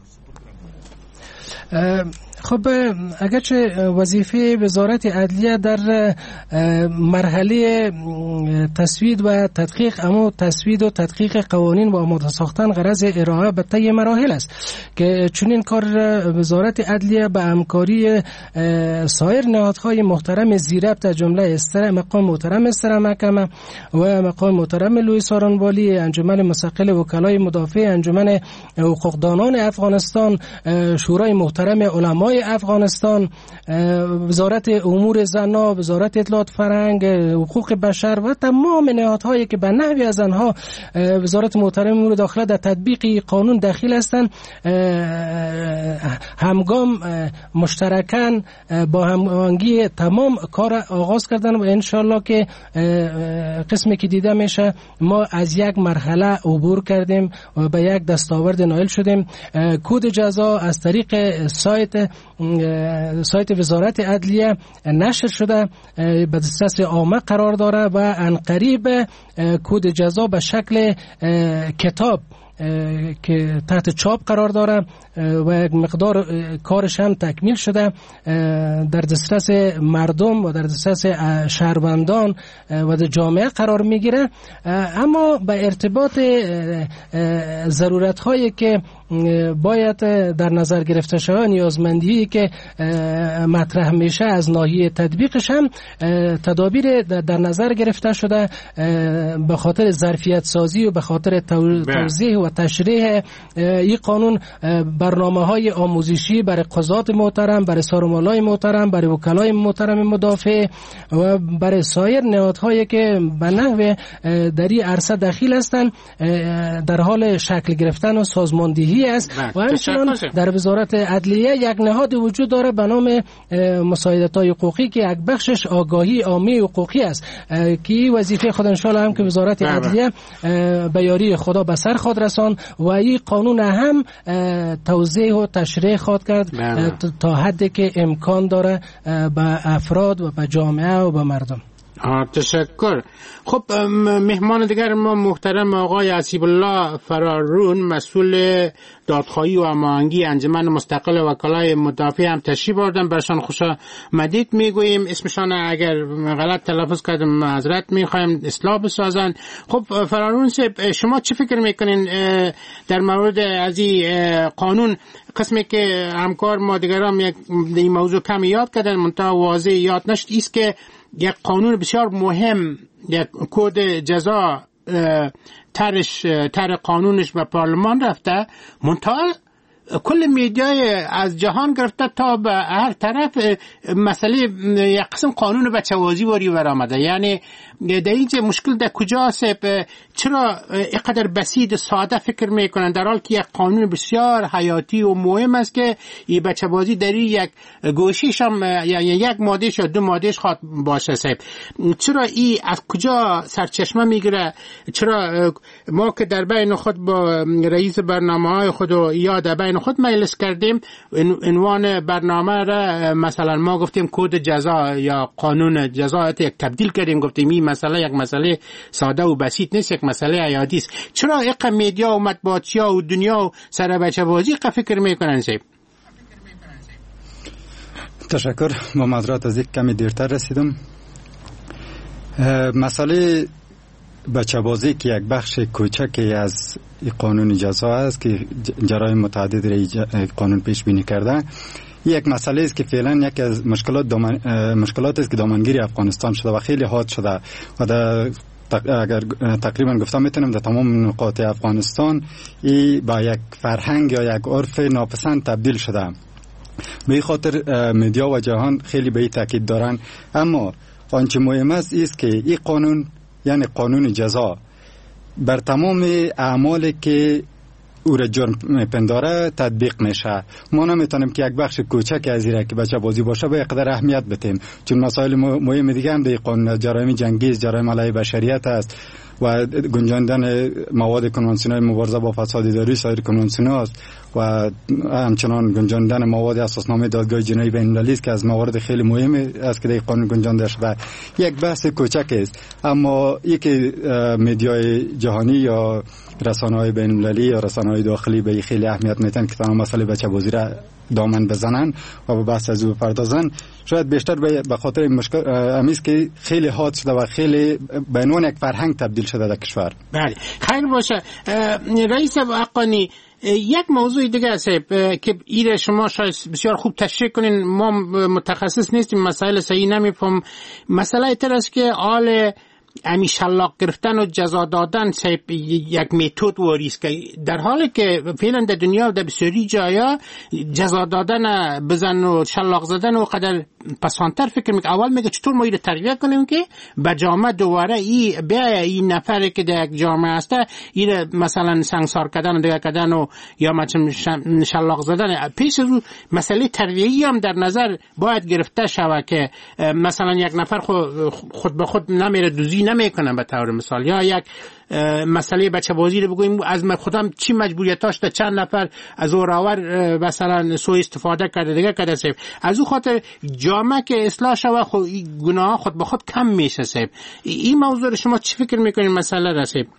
خب اگرچه وظیفه وزارت عدلیه در مرحله تسوید و تدقیق، اما تسوید و تدقیق قوانین و آماده ساختن غرض ارائه به طی مراحل است که چنین کار وزارت عدلیه به همکاری سایر نهادهای محترم زیربط از جمله استر مقام محترم استر محکمه و مقام محترم لوی سارنوالی، انجمن مستقل وکلای مدافع، انجمن حقوقدانان افغانستان، شورای محترم علمای افغانستان، وزارت امور زنان، وزارت اطلاعات فرهنگ، حقوق بشر و تمام نهادهایی که به نحوی از آنها وزارت محترم امور داخله در تطبیق قانون دخیل هستند همگام مشترکاً با هماهنگی تمام کار آغاز کردن و انشالله که قسمی که دیده میشه ما از یک مرحله عبور کردیم و به یک دستاورد نائل شدیم. کد جزا از طریق سایت سایت وزارت عدلیه نشر شده، به دسترس عامه قرار داره و عنقریب کد جزا به شکل کتاب که تحت چاپ قرار داره و یک مقدار کارش هم تکمیل شده در دسترس مردم و در دسترس شهروندان و در جامعه قرار میگیره. اما به ارتباط ضرورت هایی که باید در نظر گرفته شود، نیازمندی که مطرح میشه از ناحیه تطبیقش هم تدابیر در نظر گرفته شده به خاطر ظرفیت سازی و به خاطر توضیح و تشریح این قانون. برنامه های آموزشی برای قضات محترم، برای سارمالای محترم، برای وکلای محترم مدافع و برای سایر نهادهایی که به نحو در این عرصه دخیل هستند در حال شکل گرفتن و سازماندهی است. و همچنین در وزارت عدلیه یک نهاد وجود داره به نام مساعدت‌های حقوقی که یک بخشش آگاهی عامی حقوقی است که وظیفه خود ان شاء الله هم که وزارت عدلیه به یاری خدا به سر خود رسان و این قانون هم توضیح و تشریح خواهد کرد تا حدی که امکان داره به افراد و به جامعه و به مردم. تشکر. خب مهمان دیگر ما محترم آقای اسیب الله فرارون، مسئول دادخواهی و هماهنگی انجمن مستقل وکلای مدافع هم تشریف آوردن. برشان خوش آمدید میگوییم. اسمشان اگر غلط تلفظ کردم معذرت میخوایم، اصلاح بسازن. خب فرارون صاحب، شما چه فکر میکنین در مورد از این قانون؟ قسمی که همکار ما دیگران یک این موضوع کم یاد کردن منتها واضح یاد نشد ایست که یک قانون بسیار مهم، یک کد جزا ترش تر قانونش به پارلمان رفته، منتها کل میدیای از جهان گرفته تا به هر طرف مسئله یک قسم قانون بچه‌بازی واری برآمده. یعنی در اینجا مشکل در کجاست؟ چرا اینقدر بسیط ساده فکر میکنن در حالی که یک قانون بسیار حیاتی و مهم است که این بچه‌بازی در یک گوشیش هم یا یک مادهش یا دو مادهش خواد باشه صاحب؟ چرا این از کجا سرچشمه میگیره؟ چرا ما که در بین خود با رئیس برنامه‌های خود و یا در بین خود مجلس کردیم عنوان برنامه را مثلا ما گفتیم کد جزا یا قانون جزا یک تبدیل کردیم، گفتیم این مسئله یک مسئله ساده و بسیط نیست، یک مسئله حیاتی است. چرا یک میدیا و مطبوعاتیا و دنیا و سر بچه بازی که فکر میکنن صاحب؟ تشکر. با معذرت از یک کمی دیرتر رسیدم. مسئله بچه بازی که یک بخش کوچکی از قانون جزا است که جرایم متعدد را قانون پیش بینی کرده، یک مسئله است که فعلا یکی از مشکلات دامن... مشکلات است که دامنگیری افغانستان شده و خیلی حاد شده و در اگر تقریبا گفتم میتونم در تمام نقاط افغانستان ای با یک فرهنگ یا یک عرف ناپسند تبدیل شده. به این خاطر مدیا و جهان خیلی به این تاکید دارن. اما آنچه مهم است است که این قانون یعنی قانون جزا بر تمام اعمالی که او را جرم پنداره تطبیق میشه. ما نمیتونیم که یک بخش کوچک از این که بچه بازی باشه به قدر اهمیت بدیم، چون مسائل مهم دیگه هم در قانون جرایم جنگی، جرایم علیه بشریت است و گنجاندن مواد کنوانسیونال مبارزه با فساد اداری سایر کنوانسیونال است و همچنان گنجاندن مواد اساسنامه دادگاه جنایی بین‌المللی است که از موارد خیلی مهم است که در قانون گنجانده شده. یک بحث کوچک است، اما یکی مدیای جهانی یا رسانه‌های بین‌المللی یا رسانه‌های داخلی به خیلی اهمیت میدن که تمام مسئله بچه‌بازی را دامن بزنن و به بحث از او بپردازن. شاید بیشتر به خاطر مشکل امیز که خیلی حاد شده و خیلی به عنوان یک فرهنگ تبدیل شده در کشور. بله خیر باشه. رئیس حقانی، یک موضوع دیگه است که ایره شما شاید بسیار خوب تشریح کنین، ما متخصص نیستیم، مسائل صحیح نمیفهم. مسئله تر است که آل امی شلاق گرفتن و جزا دادن یک متد واریست که در حالی که فعلا در دنیا در بسیاری جایا جزا دادن بزن و شلاق زدن و قدر پسانتر فکر میکنه. اول میگه چطور ما اینو تربیه کنیم که به جامعه دوباره ای بیا این نفر که در یک جامعه هسته این مثلا سنگسار کردن و دیگه کردن و یا مثلا شلاق زدن، پیش از مسئله تربیه‌ای هم در نظر باید گرفته شود که مثلا یک نفر خود, خود به خود نمیره دوزی نمیکنه به طور مثال، یا یک مسئله بچه بازی رو بگویم از خودم چی مجبوریتاش تا چند نفر از اوراور مثلا سوء استفاده کرده دیگه کرده سیب. از او خاطر جامعه که اصلاح شوه خود گناه خود به خود کم میشه سیب. این موضوع شما چی فکر میکنید مسئله را سیب؟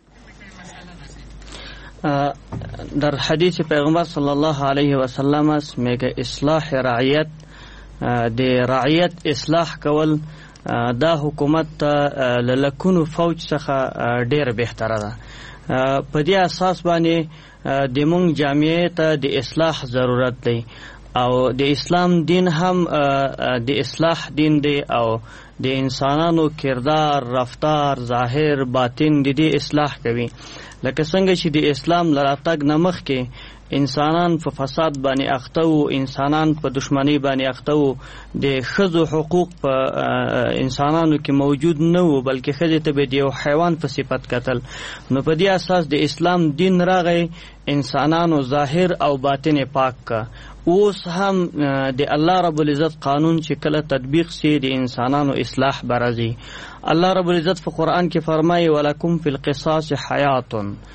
در حدیث پیغمبر صلی الله علیه و سلم است میگه اصلاح رعیت، د رعیت اصلاح کول دا حکومت للکونو فوج څخه ډیر بهتره ده. په دې اساس باندې د مونږ جامعه ته د اصلاح ضرورت دی او د اسلام دین هم د اصلاح دین دی او د انسانانو کردار، رفتار، ظاهر، باطن د دې اصلاح کوي. لکه څنګه چې د اسلام لراتګ نمخ کې انسانان په فساد باندې اخته وو، انسانان په دشمنی باندې اخته وو، د ښځو حقوق په انسانانو کې موجود نه وو بلکې ښځې ته به د یو حیوان په صفت کتل. نو په دې اساس د اسلام دین راغی، انسانانو ظاهر او باطن پاک کا. اوس هم د الله رب العزت قانون چې کله تطبیق شي د انسانانو اصلاح برازي. الله رب العزت په قرآن کې فرمایي ولکم فی القصاص حیات،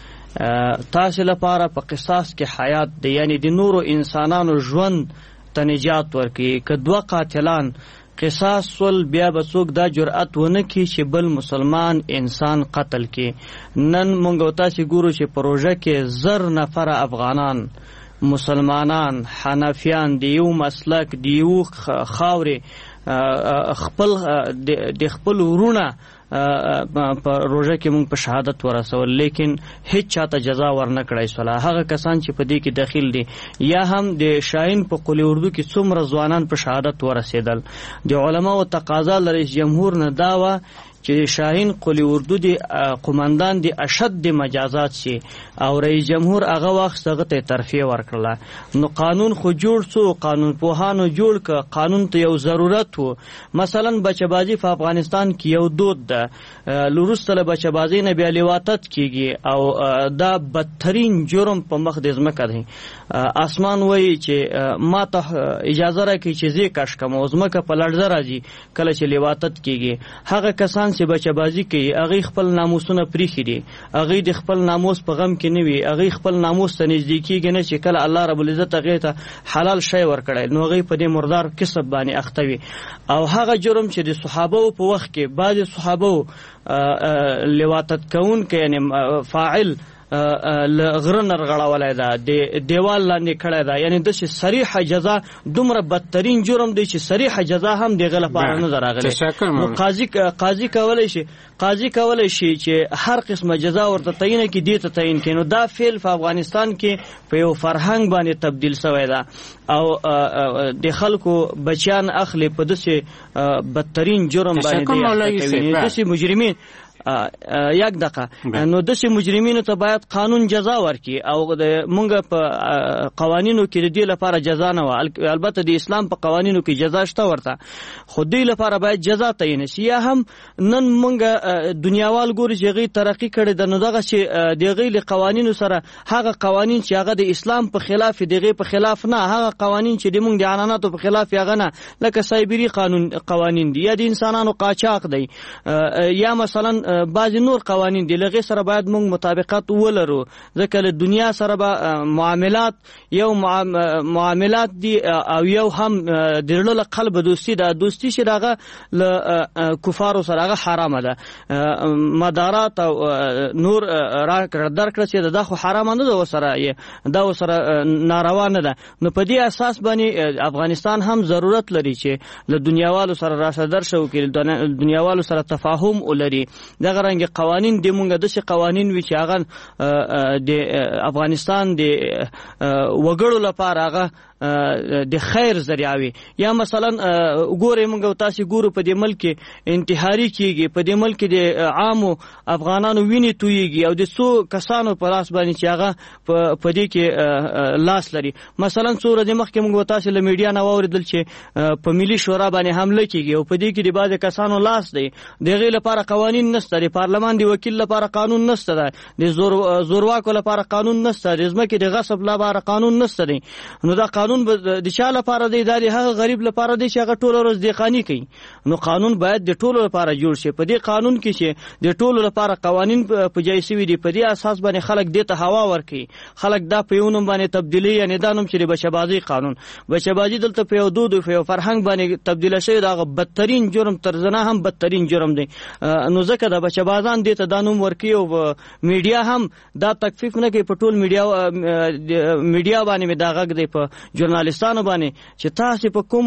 تاسو لپاره په قصاص کې حیات دی، یعنی د نورو انسانانو ژوند ته نجات ورکړي. که دوه قاتلان قصاص ول بیا به څوک دا جرأت ونه کړي چې بل مسلمان انسان قتل کړي. نن موږ تاسو ګورو چې پروژه کې زر نفر افغانان، مسلمانان، حنفیان د یو مسلک د یو خاورې خپل د خپل ورونه په روژه کې موږ په شهادت ورسول، لیکن هیڅ چاته جزا ورنه کړای سوله. هغه کسان چې په دې کې داخل دي یا هم د شاهین په قلی اردو کې څومره ځوانان په شهادت ورسېدل. د علماو تقاضا له رئیس جمهور نه دا وه چې شاهین قلی اردو دی قماندان دی اشد دی مجازات شي او رئیس جمهور هغه وخت هغه ته ترفیع ورکړله. نو قانون خو جوړ څو قانون پوهانو جوړ ک قانون ته یو ضرورت وو. مثلا بچه‌بازي په افغانستان کې یو دود ده، لورسته له بچه‌بازي نه بیا لیواتت کیږي او دا بدترین جرم په مخ د ځمکه دی. اسمان وایي چې ما ته اجازه راکړي چې زی کش کوم او ځمکه په لړزه راځي کله چې لیواتت کیږي. هغه کسان چې بچه‌بازي کوي هغه خپل ناموسونه پریخي دي، هغه د خپل ناموس په غم کې نه وي، هغه خپل ناموس ته نږدې کیږي نه چې کله الله رب العزت هغه ته حلال شی ورکړي نو هغه په دې مردار کسب باندې اخته وي. او هغه جرم چې د صحابه په وخت کې بعض صحابه لیواتت کون کې یعنی فاعل غرن رغړولای دا د دیوال لاندې کړی دا، یعنی د صریحه جزا دومره بدترین جرم دی چې صریحه جزا هم دغه لپاره نه راغلی. نو قاضي قاضي کولای شي قاضي کولای شي چې هر قسمه جزا ورته تعین کړي، دې ته تعین کړي. نو دا فعل په افغانستان کې په یو فرهنګ باندې تبدیل شوی دا او د خلکو بچیان اخلي په دسه بدترین جرم باندې دي، دسه مجرمین یک دقه نو د څه مجرمینو ته باید قانون جزا ورکړي او مونږ په قوانینو کې د دې لپاره جزا نه و. البته د اسلام په قوانینو کې جزا شته ورته، خو دې لپاره باید جزا تعین شي. یا هم نن مونږ دنیاوال ګوري چې غي ترقی کړي د نو دغه چې دغه له قوانینو سره هغه قوانین چې هغه د اسلام په خلاف دغه په خلاف نه، هغه قوانین چې د مونږ د عناناتو په خلاف هغه نه، لکه سایبری قانون قوانین دي یا د انسانانو قاچاق دی یا مثلا بعض نور قوانین دي، لغه سره باید مونږ مطابقت ولرو ځکه له دنیا سره به معاملات یو معاملات دي او یو هم درلو قلب دوستی ده، دوستی چې دغه له کفارو سره هغه حرامه ده. مدارات او نور را درکړه چې دا خو حرام نه ده وسره دا وسره ناروا نه ده. نو په دې اساس باندې افغانستان هم ضرورت لري چې له دنیاوالو سره راسدر شو کې دنیاوالو سره تفاهم ولري. دغه رنګ قوانین د مونږ د څه قوانین وی چې هغه د افغانستان د وګړو لپاره هغه د خیر ذریعہ وي. یا مثلا ګوره موږ تاسو ګورو په دې ملک انتحاري کیږي، په دې ملک د عامو افغانانو ویني تویږي او د څو کسانو په لاس باندې چې هغه په دې کې لاس لري. مثلا څو ورځې مخکې موږ تاسو له میډیا نه واوریدل چې په ملي شورا باندې حمله کیږي او په دې کې د بعض کسانو لاس دی. دغه لپاره قوانین نشته، د پارلمان دی وکیل لپاره قانون نشته، د زور زورواکو لپاره قانون نشته، د ځمکې د غصب لپاره قانون نشته دی. نو دا قانون د چا لپاره دی؟ دا د هغه غریب لپاره دی چې هغه ټول ورځ دیخانی کوي. نو قانون باید د ټولو لپاره جوړ شي. په دې قانون کې چې د ټولو لپاره قوانین په جای شوي دي، په دې اساس باندې خلک دې ته هوا ورکړي. خلک دا په یو نوم باندې تبدیلی یعنی دا نوم چې د بچه‌بازي قانون، بچه‌بازي دلته په یو دود او په یو فرهنګ باندې تبدیل شوی، دا بدترین جرم تر زنا هم بدترین جرم دی. نو ځکه د بچه‌بازان دې ته دا نوم ورکړي او میډیا هم دا تکفیف نه کوي. په ټول میډیا میډیا باندې مې دا غږ دی په ژورنالستانو باندې چې تاسو په کوم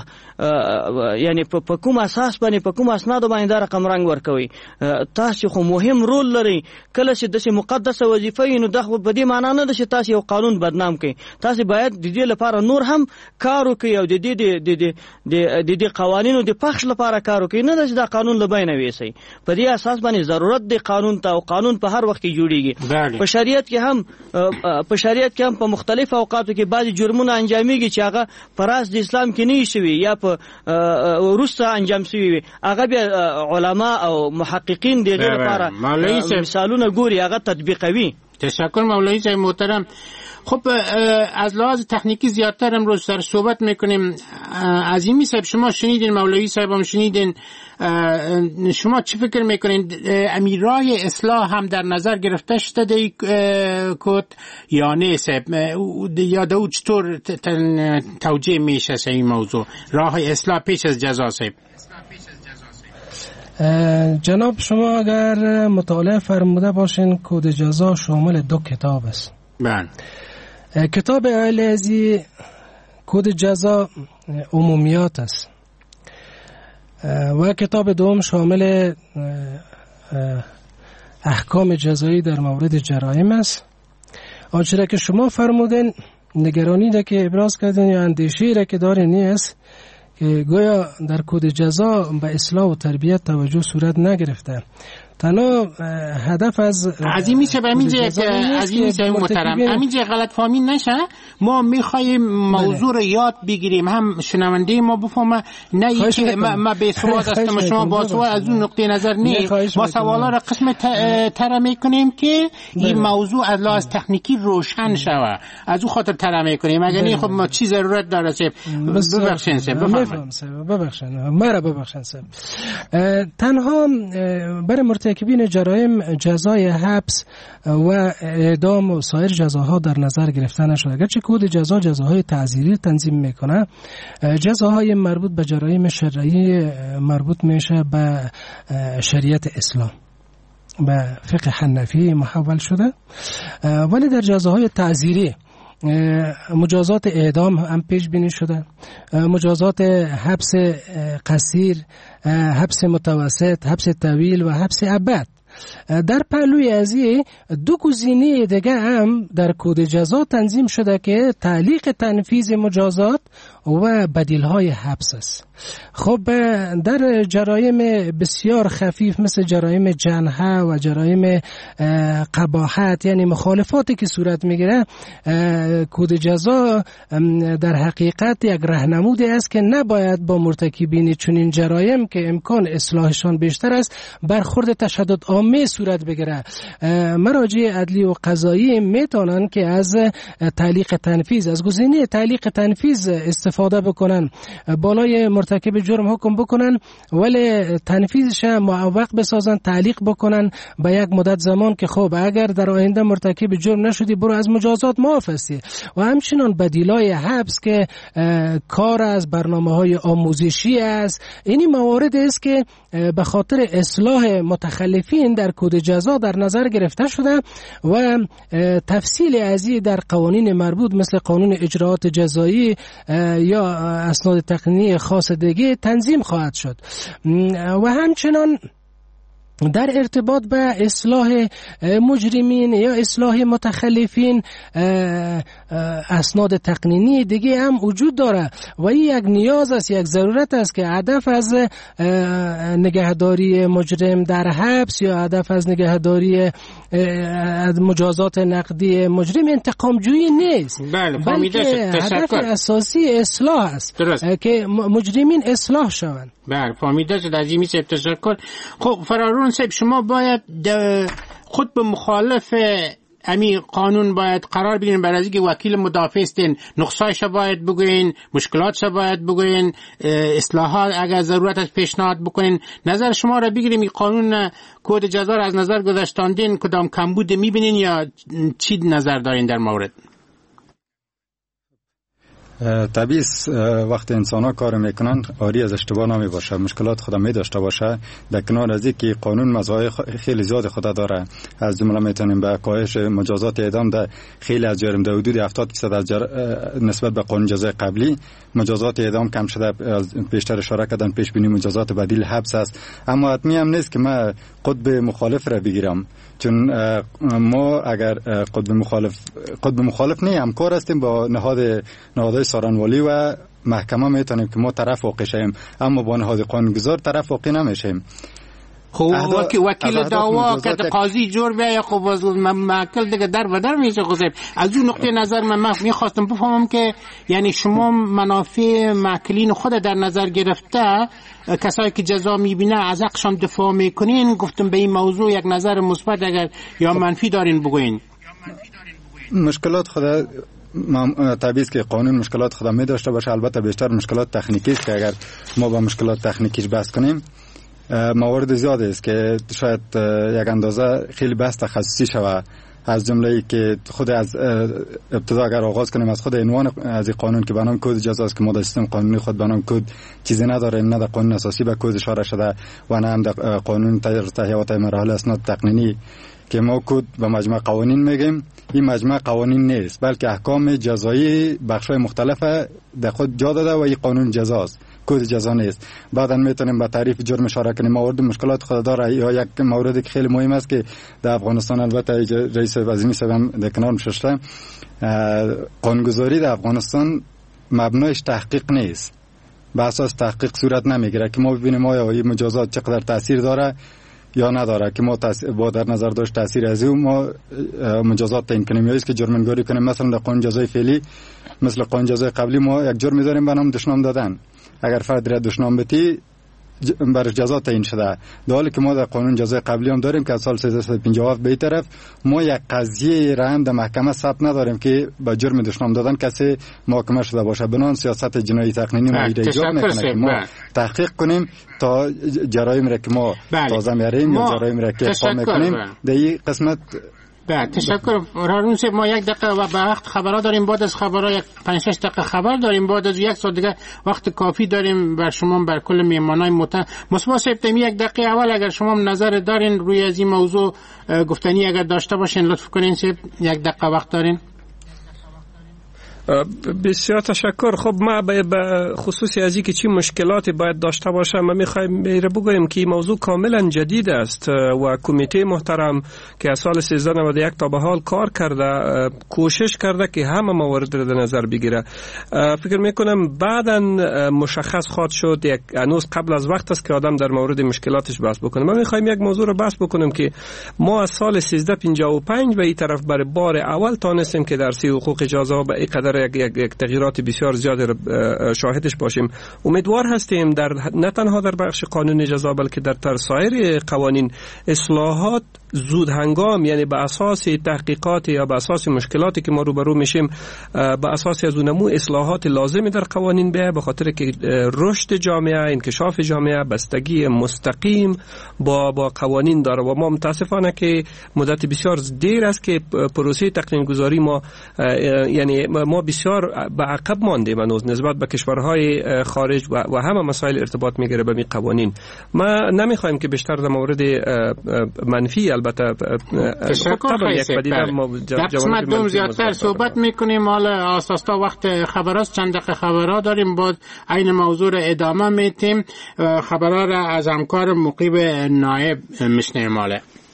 یعنی په کوم اساس باندې په کوم اسناد باندې دا رقم رنگ ورکوي. تاسو خو مهم رول لري. کله چې د مقدسه وظیفه نو د په دې معنی نه ده چې تاسو یو قانون بدنام کړئ. تاسو باید د دې لپاره نور هم کار وکړئ او د دې د د د قوانینو د پخش لپاره کار وکړئ، نه ده چې دا قانون لباینه ویسي. په دې اساس باندې ضرورت دی قانون ته، او قانون په هر وخت کې جوړیږي. په شریعت کې هم په شریعت کې هم په مختلفو اوقاتو کې بعضی جرمونه انجامېږي چې هغه پراس د اسلام کې نه شوي یا په وروسته انجام شوي وي. هغه بیا علما او محققین دغه لپاره مثالونه ګوري، هغه تطبیقوي. تشکر مولوی صاحب محترم. خب از لحاظ تکنیکی زیادتر امروز سر صحبت میکنیم. عظیمی صاحب شما شنیدین، مولوی صاحب هم شنیدین، شما چی فکر میکنین امیرای اصلاح هم در نظر گرفته شده کد یا نه صاحب؟ یا دو چطور توجیه میشه این موضوع راه اصلاح پیش از جزا صاحب؟ جناب شما اگر مطالعه فرموده باشین کد جزا شامل دو کتاب است. بله. کتاب اعلیزی کد جزا عمومیات است و کتاب دوم شامل احکام جزایی در مورد جرایم است. آنچه را که شما فرمودین، نگرانی را که ابراز کردین یا اندیشه‌ای را که دارین است که گویا در کد جزا به اصلاح و تربیت توجه صورت نگرفته. تنها هدف از عظیمی چه همینجا عظیمی چه محترم همینجا غلط فهمی نشه. ما میخوایم موضوع رو یاد بگیریم، هم شنونده ما بفهمه، نه اینکه ما, ما به سواد هستم شما با سواد از اون نقطه نظر نیست. ما سوالا رو قسم طرح میکنیم که این موضوع از لحاظ تکنیکی روشن شود، از اون خاطر طرح میکنیم. اگر نه خب ما چی ضرورت داره؟ ببخشید سه بفهمید ببخشید مرا ببخشید سه تنها برای مرتکبین جرایم جزای حبس و اعدام و سایر جزاها در نظر گرفته نشده. اگرچه کد جزا جزاهای تعزیری تنظیم میکنه، جزاهای مربوط به جرایم شرعی مربوط میشه به شریعت اسلام، به فقه حنفی محول شده. ولی در جزاهای تعزیری مجازات اعدام هم پیش بینی شده، مجازات حبس قصیر، حبس متوسط، حبس طویل و حبس ابد. در پهلوی از دو گزینه دیگه هم در کد جزا تنظیم شده که تعلیق تنفیذ مجازات و بدیل‌های حبس است. خب در جرایم بسیار خفیف مثل جرایم جنحه و جرایم قباحت، یعنی مخالفاتی که صورت میگیره، کد جزا در حقیقت یک راهنمودی است که نباید با مرتکبین چنین جرایم که امکان اصلاحشان بیشتر است برخورد تشدد عامه صورت بگیره. مراجع عدلی و قضایی میتونن که از تعلیق تنفیذ، از گزینه تعلیق تنفیذ استفاده بکنن، بالای مرتکب جرم حکم بکنن ولی تنفیذش معوق بسازن، تعلیق بکنن به یک مدت زمان که خب اگر در آینده مرتکب جرم نشدی برو از مجازات معاف هستی. و همچنین بدیلای حبس که کار از برنامه‌های آموزشی است. اینی موارد است که به خاطر اصلاح متخلفین در کد جزا در نظر گرفته شده و تفصیل ازی در قوانین مربوط مثل قانون اجراات جزایی یا اسناد تقنینی خاص دیگه تنظیم خواهد شد. و همچنان در ارتباط به اصلاح مجرمین یا اصلاح متخلفین اسناد تقنینی دیگه هم وجود داره و این یک نیاز است، یک ضرورت است که هدف از نگهداری مجرم در حبس یا هدف از نگهداری مجازات نقدی مجرم انتقام جویی نیست، بله، بلکه هدف اساسی اصلاح است درست. که مجرمین اصلاح شوند. بله فهمیده شد. از این میشه تشکر. خب فرارون صاحب، شما باید خود به مخالف امی قانون باید قرار بگیرین، برای اینکه وکیل مدافع هستین، نقصایش باید بگوین، مشکلاتش باید بگوین، اصلاحات اگر ضرورت است پیشنهاد بکنین. نظر شما را بگیریم این قانون کد جزا را از نظر گذاشتاندین کدام کمبود میبینین یا چی نظر دارین در مورد؟ طبیعی وقتی انسان ها کار میکنن آری از اشتباه نمی باشه، مشکلات خود می داشته باشه. در کنار از اینکه قانون مزایای خیلی زیاد خود داره، از جمله میتونیم به کاهش مجازات اعدام در خیلی از جرم در حدود هفتاد درصد از جر... نسبت به قانون جزای قبلی مجازات اعدام کم شده. پیشتر اشاره کردن پیش بینی مجازات بدیل حبس است، اما حتمی هم نیست که من قطب مخالف را بگیرم، چون ما اگر قطب مخالف قطب مخالف نه همکار هستیم با نهاد نهادهای سارنوالی و محکمه، میتونیم که ما طرف واقع شیم، اما با نهاد قانونگذار طرف واقع نمیشیم. خب وکیل وکیل دعوا که قاضی جور بیا خب معقل دیگه در و در میشه. خب از اون نقطه نظر من میخواستم بفهمم که یعنی شما منافع معقلین خود در نظر گرفته، کسایی که جزا میبینه از حقشان دفاع میکنین، گفتم به این موضوع یک نظر مثبت اگر یا منفی دارین بگوین. مشکلات خود طبیعی که قانون مشکلات خود می داشته باشه، البته بیشتر مشکلات تکنیکی است که اگر ما با مشکلات تکنیکیش بحث کنیم موارد زیاد است که شاید یک اندازه خیلی بحث تخصصی شود. از جمله که خود از ابتدا اگر آغاز کنیم از خود عنوان از این قانون که به نام کد جزا است که ما در سیستم قانونی خود به نام کد چیزی نداره، نه در قانون اساسی به کد اشاره شده و نه هم در قانون تهیه و مراحل اسناد تقنینی که ما کد به مجموع قوانین میگیم. این مجموع قوانین نیست بلکه احکام جزایی بخش‌های مختلف در خود جا داده و این قانون جزاست، کد جزا نیست. بعداً میتونیم به تعریف جرم اشاره کنیم. موارد مشکلات خود داره. یا یک موردی که خیلی مهم است که در افغانستان البته رئیس وزیر میسم در کنار نشسته، قانونگذاری در افغانستان مبنایش تحقیق نیست، به اساس تحقیق صورت نمیگیره که ما ببینیم آیا این مجازات چقدر تاثیر داره یا نداره، که ما با در نظر داشت تاثیر از اون ما مجازات تعیین کنیم یا است که جرمنگاری کنیم. مثلا در قانون جزای فعلی مثل قانون جزای قبلی ما یک جرمی داریم به نام دشنام دادن، اگر فرد را دشنام بتی برش جزا تعیین شده، در حالی که ما در قانون جزای قبلی هم داریم که از سال سیزده و پنجاه و هفت به طرف ما یک قضیه را هم در محکمه ثبت نداریم که با جرم دشنام دادن کسی محاکمه شده باشه. بنان سیاست جنایی تقنینی ما ایجاب میکنه که ما تحقیق کنیم تا جرایم را که ما تازه میاریم یا جرایم را که افشا میکنیم در این قسمت. بله تشکر رارون صاحب. ما یک دقیقه و به وقت خبرها داریم، بعد از خبرها یک پنج شش دقیقه خبر داریم، بعد از یک ساعت دیگه وقت کافی داریم بر شما بر کل میهمانای محترم. مصطفی صاحب تمی یک دقیقه اول اگر شما نظر دارین روی از این موضوع گفتنی اگر داشته باشین لطف کنین صاحب، یک دقیقه وقت دارین. بسیار تشکر. خب ما به خصوص از اینکه چی مشکلاتی باید داشته باشم ما میخوایم میره بگویم که این موضوع کاملا جدید است و کمیته محترم که از سال سیزده نود و یک تا به حال کار کرده کوشش کرده که همه موارد را در نظر بگیره. فکر میکنم بعداً مشخص خواهد شد، یک هنوز قبل از وقت است که آدم در مورد مشکلاتش بحث بکنه. ما میخوایم یک موضوع رو بحث بکنیم که ما از سال سیزده پنجاه و پنج به این طرف برای بار اول تانستیم که در سی حقوق جزا به این قدر یک, یک, یک تغییرات بسیار زیاد شاهدش باشیم. امیدوار هستیم در نه تنها در بخش قانون جزا بلکه در تر سایر قوانین اصلاحات زود هنگام، یعنی به اساس تحقیقات یا به اساس مشکلاتی که ما روبرو میشیم به اساس از اونمو اصلاحات لازمی در قوانین بیه، به خاطر که رشد جامعه، انکشاف جامعه بستگی مستقیم با با قوانین داره و ما متاسفانه که مدت بسیار دیر است که پروسه تقنین گذاری ما یعنی ما بسیار به عقب ماندیم هنوز نسبت به کشورهای خارج و, و همه مسائل ارتباط میگیره به می قوانین. ما نمیخوایم که بیشتر در مورد منفی البته تشکر یک پدیده در قسمت دوم زیادتر صحبت میکنیم. حالا اساسا وقت خبراست، چند دقیقه خبرها داریم، بعد این موضوع رو ادامه میتیم. خبرها را از همکار مقیب نایب میشنیم. حالا